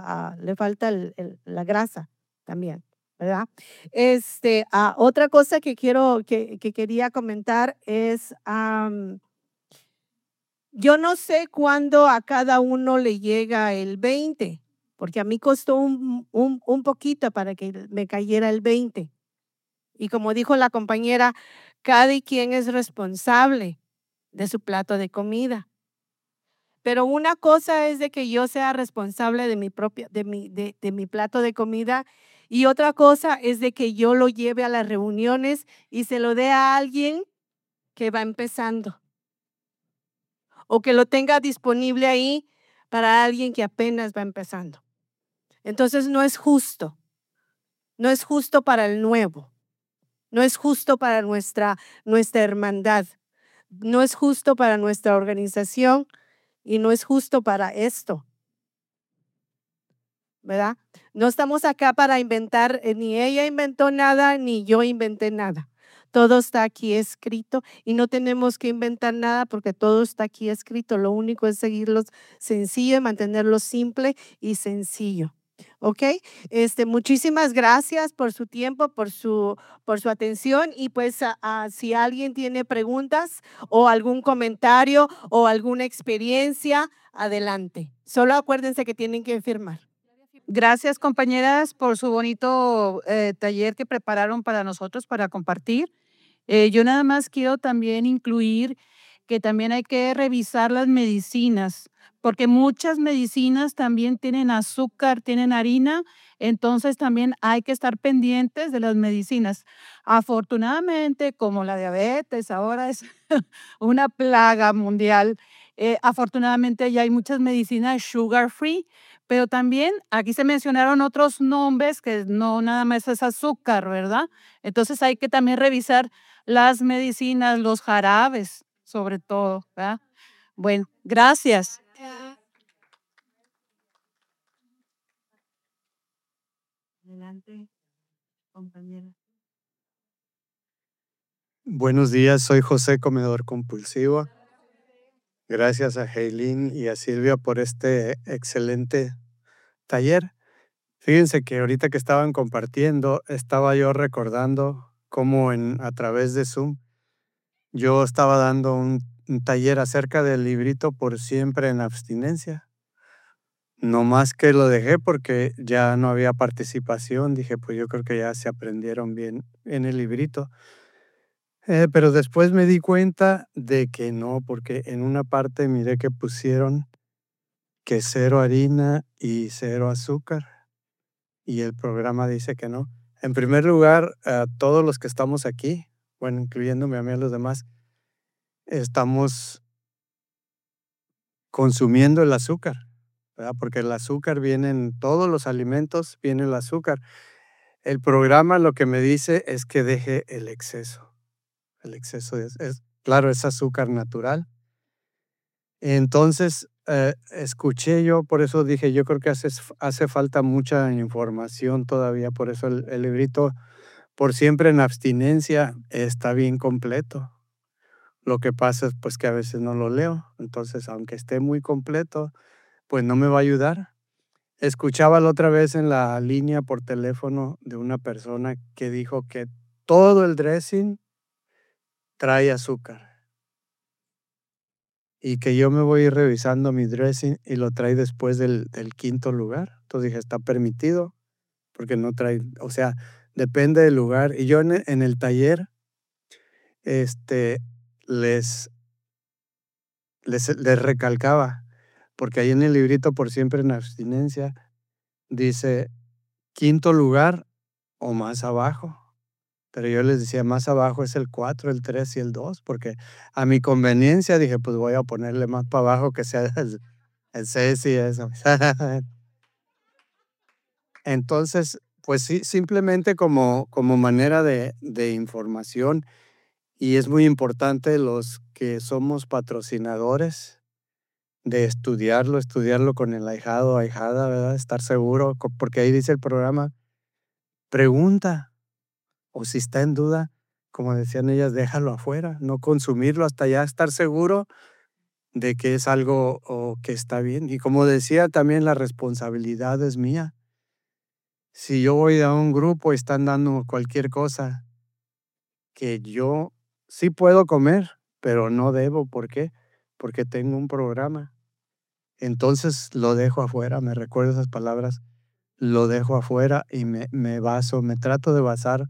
la grasa también, ¿verdad? Otra cosa que quería comentar es, yo no sé cuándo a cada uno le llega el 20, porque a mí costó un poquito para que me cayera el 20. Y como dijo la compañera, cada quien es responsable de su plato de comida. Pero una cosa es de que yo sea responsable de mi plato de comida, y otra cosa es de que yo lo lleve a las reuniones y se lo dé a alguien que va empezando, o que lo tenga disponible ahí para alguien que apenas va empezando. Entonces no es justo para el nuevo, no es justo para nuestra hermandad, no es justo para nuestra organización y no es justo para esto, ¿verdad? No estamos acá para inventar, ni ella inventó nada, ni yo inventé nada. Todo está aquí escrito y no tenemos que inventar nada porque todo está aquí escrito. Lo único es seguirlo sencillo y mantenerlo simple y sencillo. ¿Ok? Muchísimas gracias por su tiempo, por su atención, y pues si alguien tiene preguntas o algún comentario o alguna experiencia, adelante. Solo acuérdense que tienen que firmar. Gracias, compañeras, por su bonito taller que prepararon para nosotros para compartir. Yo nada más quiero también incluir que también hay que revisar las medicinas, porque muchas medicinas también tienen azúcar, tienen harina, entonces también hay que estar pendientes de las medicinas. Afortunadamente, como la diabetes ahora es una plaga mundial, afortunadamente ya hay muchas medicinas sugar free, pero también aquí se mencionaron otros nombres que no nada más es azúcar, ¿verdad? Entonces hay que también revisar las medicinas, los jarabes, sobre todo, ¿verdad? Bueno, gracias. Adelante, compañera. Buenos días, soy José, comedor compulsivo. Gracias a Jaylin y a Silvia por este excelente taller. Fíjense que ahorita que estaban compartiendo, estaba yo recordando cómo a través de Zoom yo estaba dando un taller acerca del librito Por Siempre en Abstinencia. No más que lo dejé porque ya no había participación. Dije, pues yo creo que ya se aprendieron bien en el librito. Pero después me di cuenta de que no, porque en una parte miré que pusieron que 0 harina y 0 azúcar, y el programa dice que no. En primer lugar, a todos los que estamos aquí, bueno, incluyéndome a mí y a los demás, estamos consumiendo el azúcar, ¿verdad? Porque el azúcar viene en todos los alimentos, viene el azúcar. El programa lo que me dice es que deje el exceso. El exceso claro, es azúcar natural. Entonces, escuché yo, por eso dije, yo creo que hace falta mucha información todavía, por eso el librito Por siempre en abstinencia está bien completo. Lo que pasa es pues que a veces no lo leo, entonces aunque esté muy completo, pues no me va a ayudar. Escuchaba la otra vez en la línea por teléfono de una persona que dijo que todo el dressing trae azúcar y que yo me voy a ir revisando mi dressing y lo trae después del quinto lugar. Entonces dije, está permitido porque no trae, o sea, depende del lugar. Y yo en el taller, este, les, les recalcaba, porque ahí en el librito Por siempre en abstinencia dice quinto lugar o más abajo. Pero yo les decía, más abajo es el 4, el 3 y el 2, porque a mi conveniencia dije, pues voy a ponerle más para abajo que sea el 6 y eso. Entonces, pues sí, simplemente como manera de información, y es muy importante los que somos patrocinadores de estudiarlo con el ahijado o ahijada, ¿verdad? Estar seguro, porque ahí dice el programa, pregunta, o si está en duda, como decían ellas, déjalo afuera, no consumirlo hasta ya estar seguro de que es algo o que está bien. Y como decía, también la responsabilidad es mía. Si yo voy a un grupo y están dando cualquier cosa que yo sí puedo comer, pero no debo, ¿por qué? Porque tengo un programa. Entonces lo dejo afuera, me recuerdo esas palabras, lo dejo afuera y me trato de basar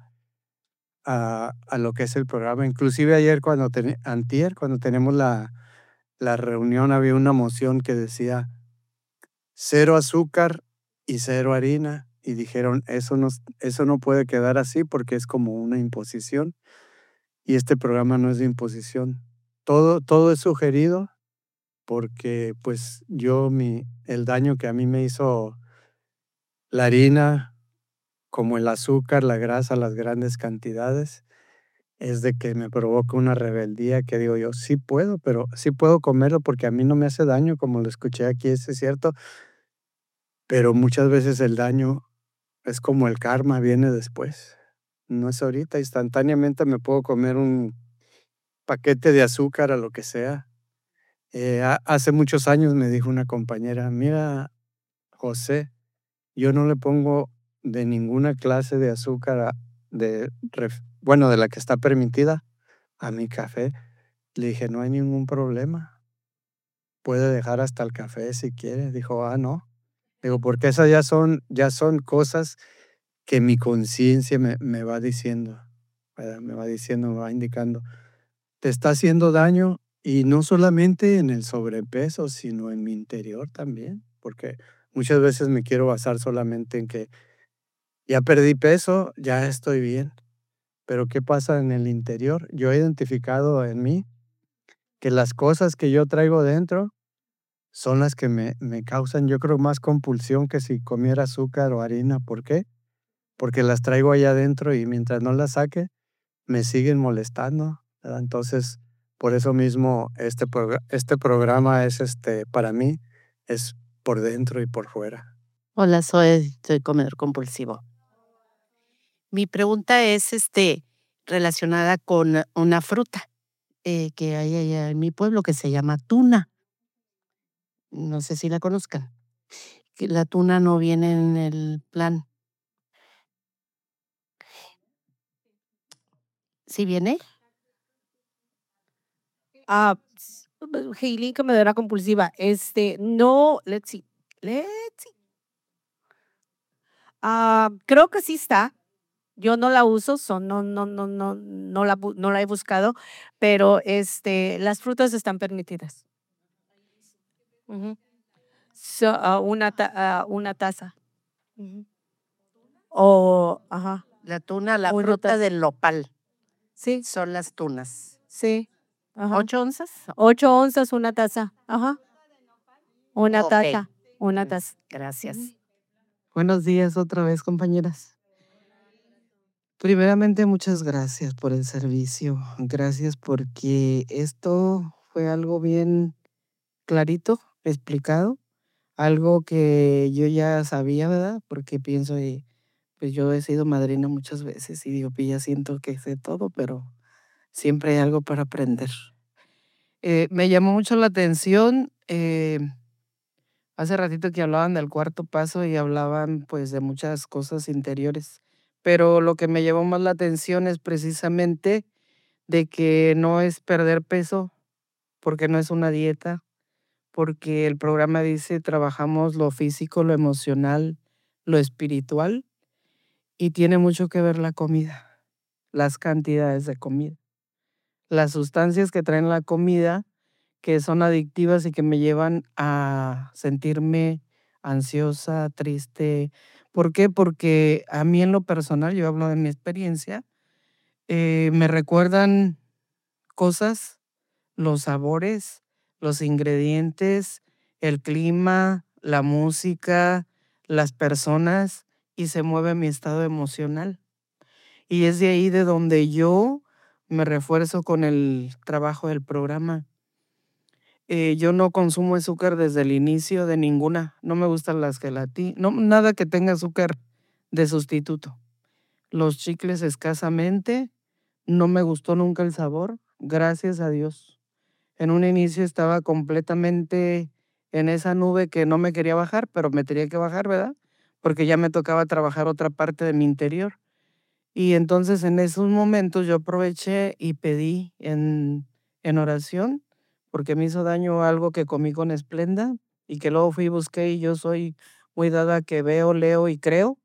a lo que es el programa. Inclusive ayer antier, cuando tenemos la reunión, había una moción que decía cero azúcar y cero harina. Y dijeron, eso no puede quedar así porque es como una imposición. Y este programa no es de imposición. Todo es sugerido porque pues el daño que a mí me hizo la harina, como el azúcar, la grasa, las grandes cantidades, es de que me provoca una rebeldía que digo yo, sí puedo, pero sí puedo comerlo porque a mí no me hace daño, como lo escuché aquí, eso es cierto, pero muchas veces el daño es como el karma, viene después. No es ahorita, instantáneamente me puedo comer un paquete de azúcar o lo que sea. Hace muchos años me dijo una compañera, mira, José, yo no le pongo de ninguna clase de azúcar, bueno, de la que está permitida, a mi café. Le dije, no hay ningún problema. Puede dejar hasta el café si quiere. Dijo, no. Digo, porque esas ya son cosas que mi conciencia me va diciendo, ¿verdad? Me va diciendo, me va indicando. Te está haciendo daño y no solamente en el sobrepeso, sino en mi interior también. Porque muchas veces me quiero basar solamente en que ya perdí peso, ya estoy bien. Pero ¿qué pasa en el interior? Yo he identificado en mí que las cosas que yo traigo dentro son las que me causan, yo creo, más compulsión que si comiera azúcar o harina. ¿Por qué? Porque las traigo allá adentro y mientras no las saque, me siguen molestando, ¿verdad? Entonces, por eso mismo este programa es para mí, es por dentro y por fuera. Hola, soy comedor compulsivo. Mi pregunta es, relacionada con una fruta, que hay allá en mi pueblo que se llama tuna. No sé si la conozcan. Que la tuna no viene en el plan. ¿Sí viene? Ah, Hailey, comedora compulsiva. No, let's see. Let's see. Creo que sí está. Yo no la uso, no la he buscado, pero las frutas están permitidas. Ujú. Una taza. Ujú. Ajá. La tuna, la Una fruta taza. del nopal, Sí, son las tunas. sí. Ajá. 8 onzas. 8 onzas, una taza. Ajá. Una Ok. taza. Una taza. Gracias. Buenos días otra vez, compañeras. Primeramente, muchas gracias por el servicio. Gracias porque esto fue algo bien clarito, explicado, algo que yo ya sabía, ¿verdad? Porque pienso, pues yo he sido madrina muchas veces y digo, pues ya siento que sé todo, pero siempre hay algo para aprender. Me llamó mucho la atención. Hace ratito que hablaban del cuarto paso y hablaban pues de muchas cosas interiores, pero lo que me llamó más la atención es precisamente de que no es perder peso, porque no es una dieta, porque el programa dice trabajamos lo físico, lo emocional, lo espiritual y tiene mucho que ver la comida, las cantidades de comida, las sustancias que traen la comida que son adictivas y que me llevan a sentirme ansiosa, triste. ¿Por qué? Porque a mí en lo personal, yo hablo de mi experiencia, me recuerdan cosas, los sabores, los ingredientes, el clima, la música, las personas y se mueve mi estado emocional. Y es de ahí de donde yo me refuerzo con el trabajo del programa. Yo no consumo azúcar desde el inicio de ninguna. No me gustan las gelatinas, no, nada que tenga azúcar de sustituto. Los chicles escasamente, no me gustó nunca el sabor, gracias a Dios. En un inicio estaba completamente en esa nube que no me quería bajar, pero me tenía que bajar, ¿verdad? Porque ya me tocaba trabajar otra parte de mi interior. Y entonces en esos momentos yo aproveché y pedí en oración, porque me hizo daño algo que comí con Esplenda y que luego fui y busqué y yo soy muy dada a que veo, leo y creo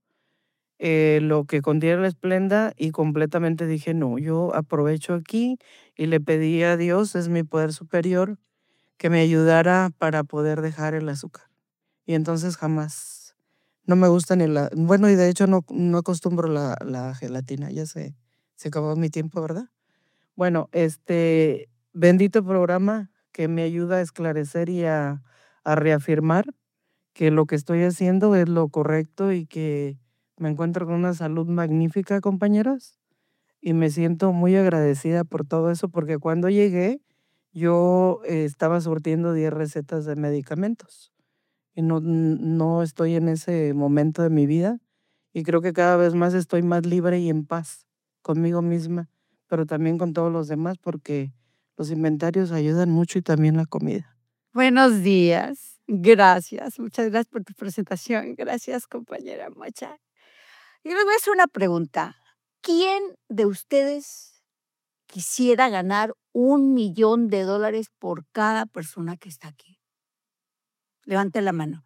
lo que contiene la Esplenda y completamente dije, no, yo aprovecho aquí y le pedí a Dios, es mi poder superior, que me ayudara para poder dejar el azúcar. Y entonces jamás, no me gusta ni la, bueno, y de hecho no acostumbro la gelatina, ya se acabó mi tiempo, ¿verdad? Bueno, bendito programa que me ayuda a esclarecer y a reafirmar que lo que estoy haciendo es lo correcto y que me encuentro con una salud magnífica, compañeros, y me siento muy agradecida por todo eso, porque cuando llegué yo estaba surtiendo 10 recetas de medicamentos y no estoy en ese momento de mi vida y creo que cada vez más estoy más libre y en paz conmigo misma, pero también con todos los demás porque los inventarios ayudan mucho y también la comida. Buenos días. Gracias. Muchas gracias por tu presentación. Gracias, compañera Mocha. Yo les voy a hacer una pregunta. ¿Quién de ustedes quisiera ganar $1,000,000 por cada persona que está aquí? Levante la mano.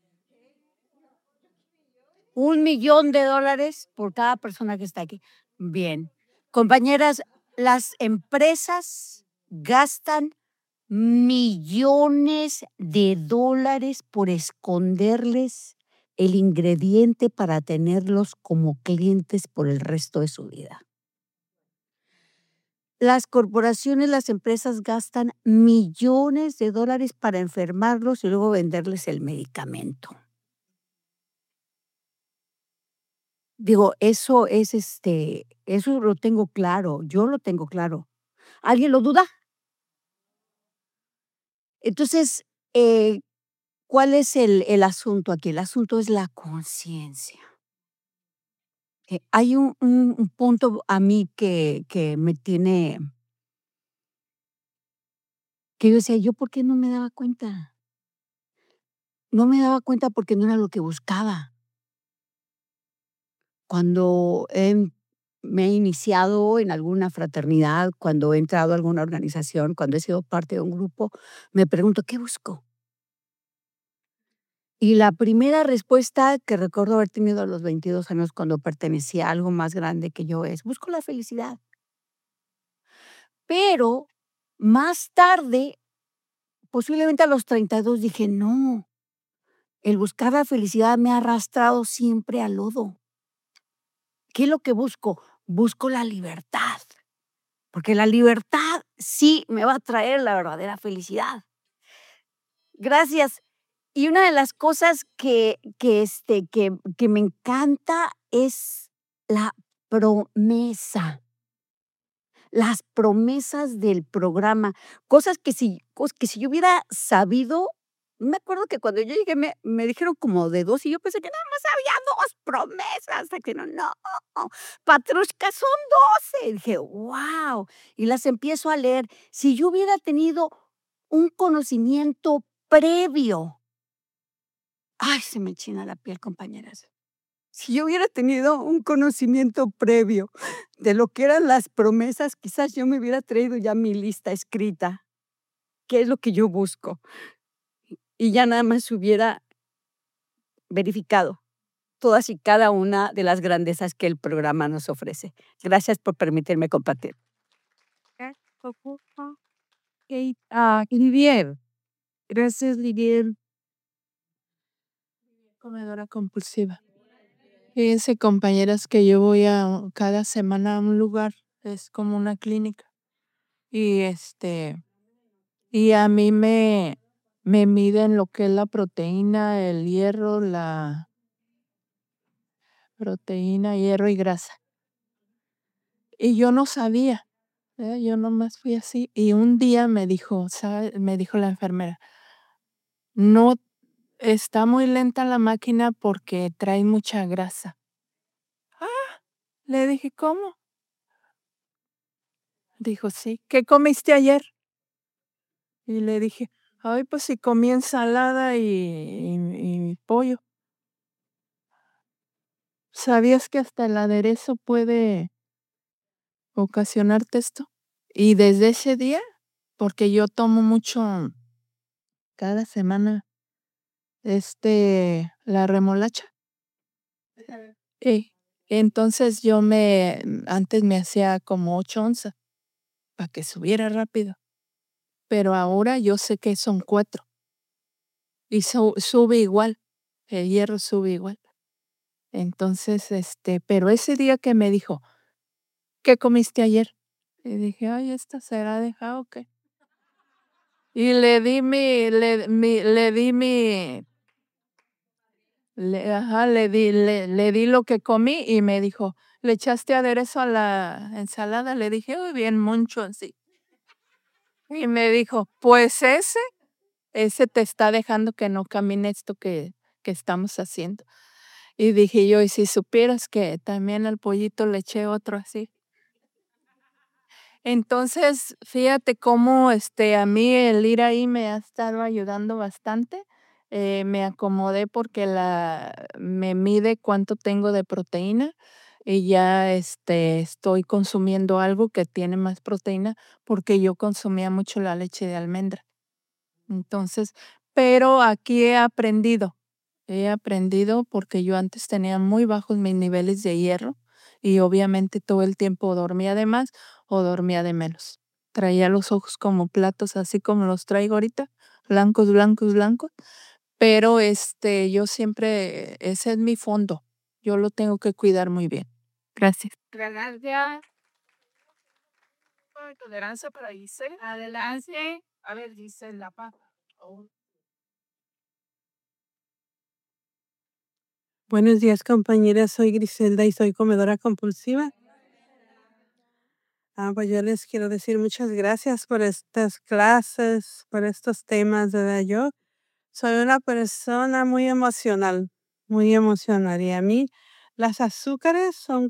$1,000,000 por cada persona que está aquí. Bien. Compañeras, las empresas gastan millones de dólares por esconderles el ingrediente para tenerlos como clientes por el resto de su vida. Las corporaciones, las empresas gastan millones de dólares para enfermarlos y luego venderles el medicamento. Digo, eso es, eso lo tengo claro, yo lo tengo claro. ¿Alguien lo duda? Entonces, ¿cuál es el asunto aquí? El asunto es la conciencia. Hay un punto a mí que me tiene que yo decía, ¿yo por qué no me daba cuenta? No me daba cuenta porque no era lo que buscaba. Cuando me he iniciado en alguna fraternidad, cuando he entrado a alguna organización, cuando he sido parte de un grupo, me pregunto, ¿qué busco? Y la primera respuesta que recuerdo haber tenido a los 22 años cuando pertenecía a algo más grande que yo es, busco la felicidad. Pero más tarde, posiblemente a los 32, dije, no, el buscar la felicidad me ha arrastrado siempre al lodo. ¿Qué es lo que busco? Busco la libertad, porque la libertad sí me va a traer la verdadera felicidad. Gracias. Y una de las cosas que me encanta es la promesa. Las promesas del programa, cosas que si yo hubiera sabido, me acuerdo que cuando yo llegué me dijeron como de 2 y yo pensé que nada más había 2 promesas, hasta que no, Patrushka son 12. Y dije: "Guau", y las empiezo a leer. Si yo hubiera tenido un conocimiento previo, ay, se me enchina la piel, compañeras. Si yo hubiera tenido un conocimiento previo de lo que eran las promesas, quizás yo me hubiera traído ya mi lista escrita, qué es lo que yo busco, y ya nada más hubiera verificado todas y cada una de las grandezas que el programa nos ofrece. Gracias por permitirme compartir. Lidier. Gracias, Lidier. Comedora compulsiva. Fíjense, compañeras, que yo voy cada semana a un lugar, es como una clínica. Y y a mí me miden lo que es la proteína, el hierro, la proteína, hierro y grasa. Y yo no sabía, yo nomás fui así. Y un día me dijo, me dijo la enfermera, no, está muy lenta la máquina porque trae mucha grasa. Le dije, ¿cómo? Dijo, sí. ¿Qué comiste ayer? Y le dije, ay, pues si comí ensalada y pollo. ¿Sabías que hasta el aderezo puede ocasionarte esto? Y desde ese día, porque yo tomo mucho cada semana, la remolacha. Y entonces antes me hacía como 8 onzas para que subiera rápido. Pero ahora yo sé que son 4. Y sube igual, el hierro sube igual. Entonces, pero ese día que me dijo, ¿qué comiste ayer? Y dije, ay, ¿esta será dejado o qué? Y le di le di lo que comí y me dijo, ¿le echaste aderezo a la ensalada? Le dije, uy, bien mucho así. Y me dijo, pues ese te está dejando que no camine esto que estamos haciendo. Y dije yo, y si supieras que también al pollito le eché otro así. Entonces, fíjate cómo a mí el ir ahí me ha estado ayudando bastante. Me acomodé porque me mide cuánto tengo de proteína y ya estoy consumiendo algo que tiene más proteína porque yo consumía mucho la leche de almendra. Entonces, pero aquí he aprendido porque yo antes tenía muy bajos mis niveles de hierro y obviamente todo el tiempo dormía de más o dormía de menos. Traía los ojos como platos, así como los traigo ahorita, blancos, blancos, blancos, pero yo siempre, ese es mi fondo, yo lo tengo que cuidar muy bien. Gracias. Gracias. Tolerancia para Giselle. Adelante. A ver, Giselle, la papa. Buenos días, compañeras. Soy Griselda y soy comedora compulsiva. Pues yo les quiero decir muchas gracias por estas clases, por estos temas, ¿verdad? Yo soy una persona muy emocional. Y a mí las azúcares son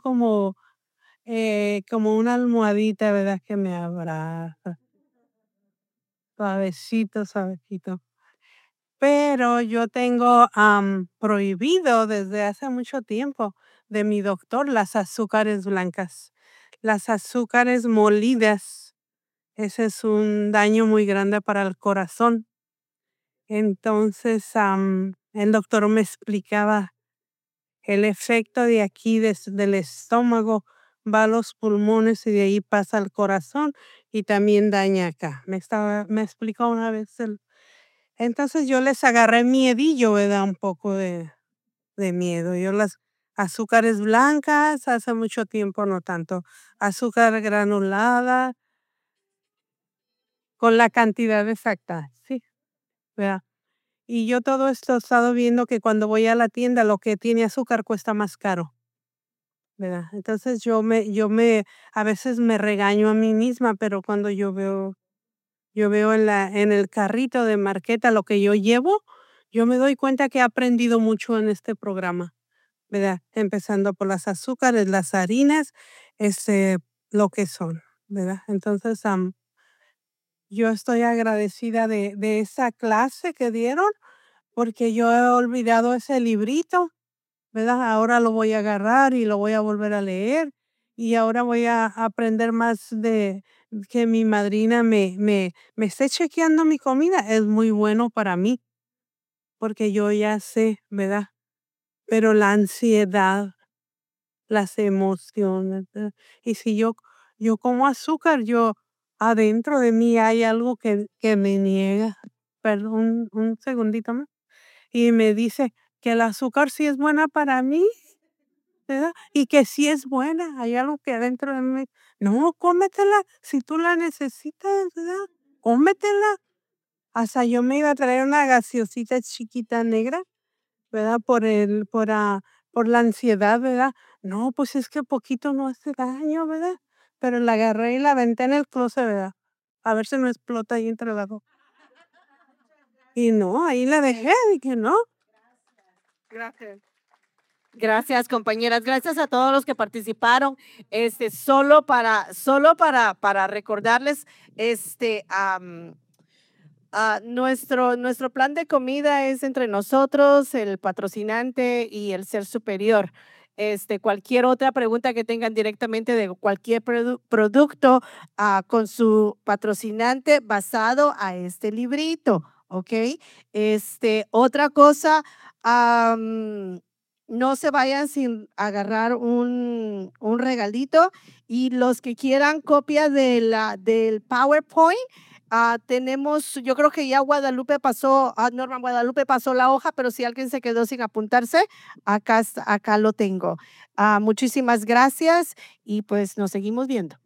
como una almohadita, ¿verdad? Que me abraza. Suavecito, suavecito. Pero yo tengo prohibido desde hace mucho tiempo de mi doctor las azúcares blancas, las azúcares molidas. Ese es un daño muy grande para el corazón. Entonces, el doctor me explicaba el efecto de aquí, del estómago, va a los pulmones y de ahí pasa al corazón y también daña acá. Me explicó una vez entonces yo les agarré miedillo, ¿verdad? Un poco de miedo. Yo las azúcares blancas, hace mucho tiempo no tanto. Azúcar granulada, con la cantidad exacta, sí, ¿verdad? Y yo todo esto he estado viendo que cuando voy a la tienda, lo que tiene azúcar cuesta más caro, ¿verdad? Entonces a veces me regaño a mí misma, pero cuando yo veo en el carrito de Marqueta lo que yo llevo, yo me doy cuenta que he aprendido mucho en este programa, ¿verdad? Empezando por las azúcares, las harinas, lo que son, ¿verdad? Entonces, yo estoy agradecida de esa clase que dieron, porque yo he olvidado ese librito, ¿verdad? Ahora lo voy a agarrar y lo voy a volver a leer, y ahora voy a aprender más de que mi madrina me esté chequeando mi comida, es muy bueno para mí, porque yo ya sé, ¿verdad? Pero la ansiedad, las emociones, y si yo como azúcar, yo adentro de mí hay algo que me niega. Perdón, un segundito más. Y me dice que el azúcar sí es buena para mí, ¿verdad? Y que sí es buena, hay algo que adentro de mí, no, cómetela, si tú la necesitas, ¿verdad? Cómetela. Hasta yo me iba a traer una gaseosita chiquita negra, ¿verdad? Por la ansiedad, ¿verdad? No, pues es que poquito no hace daño, ¿verdad? Pero la agarré y la aventé en el closet, ¿verdad? A ver si no explota ahí entre las dos. Y no, ahí la dejé, dije, no. Gracias. Gracias, compañeras. Gracias a todos los que participaron. Solo para recordarles, nuestro plan de comida es entre nosotros, el patrocinante y el ser superior. Cualquier otra pregunta que tengan directamente de cualquier producto con su patrocinante basado a este librito, ¿ok? Otra cosa, no se vayan sin agarrar un regalito, y los que quieran copia del PowerPoint. Yo creo que ya Norma Guadalupe pasó la hoja, pero si alguien se quedó sin apuntarse, acá lo tengo. Muchísimas gracias y pues nos seguimos viendo.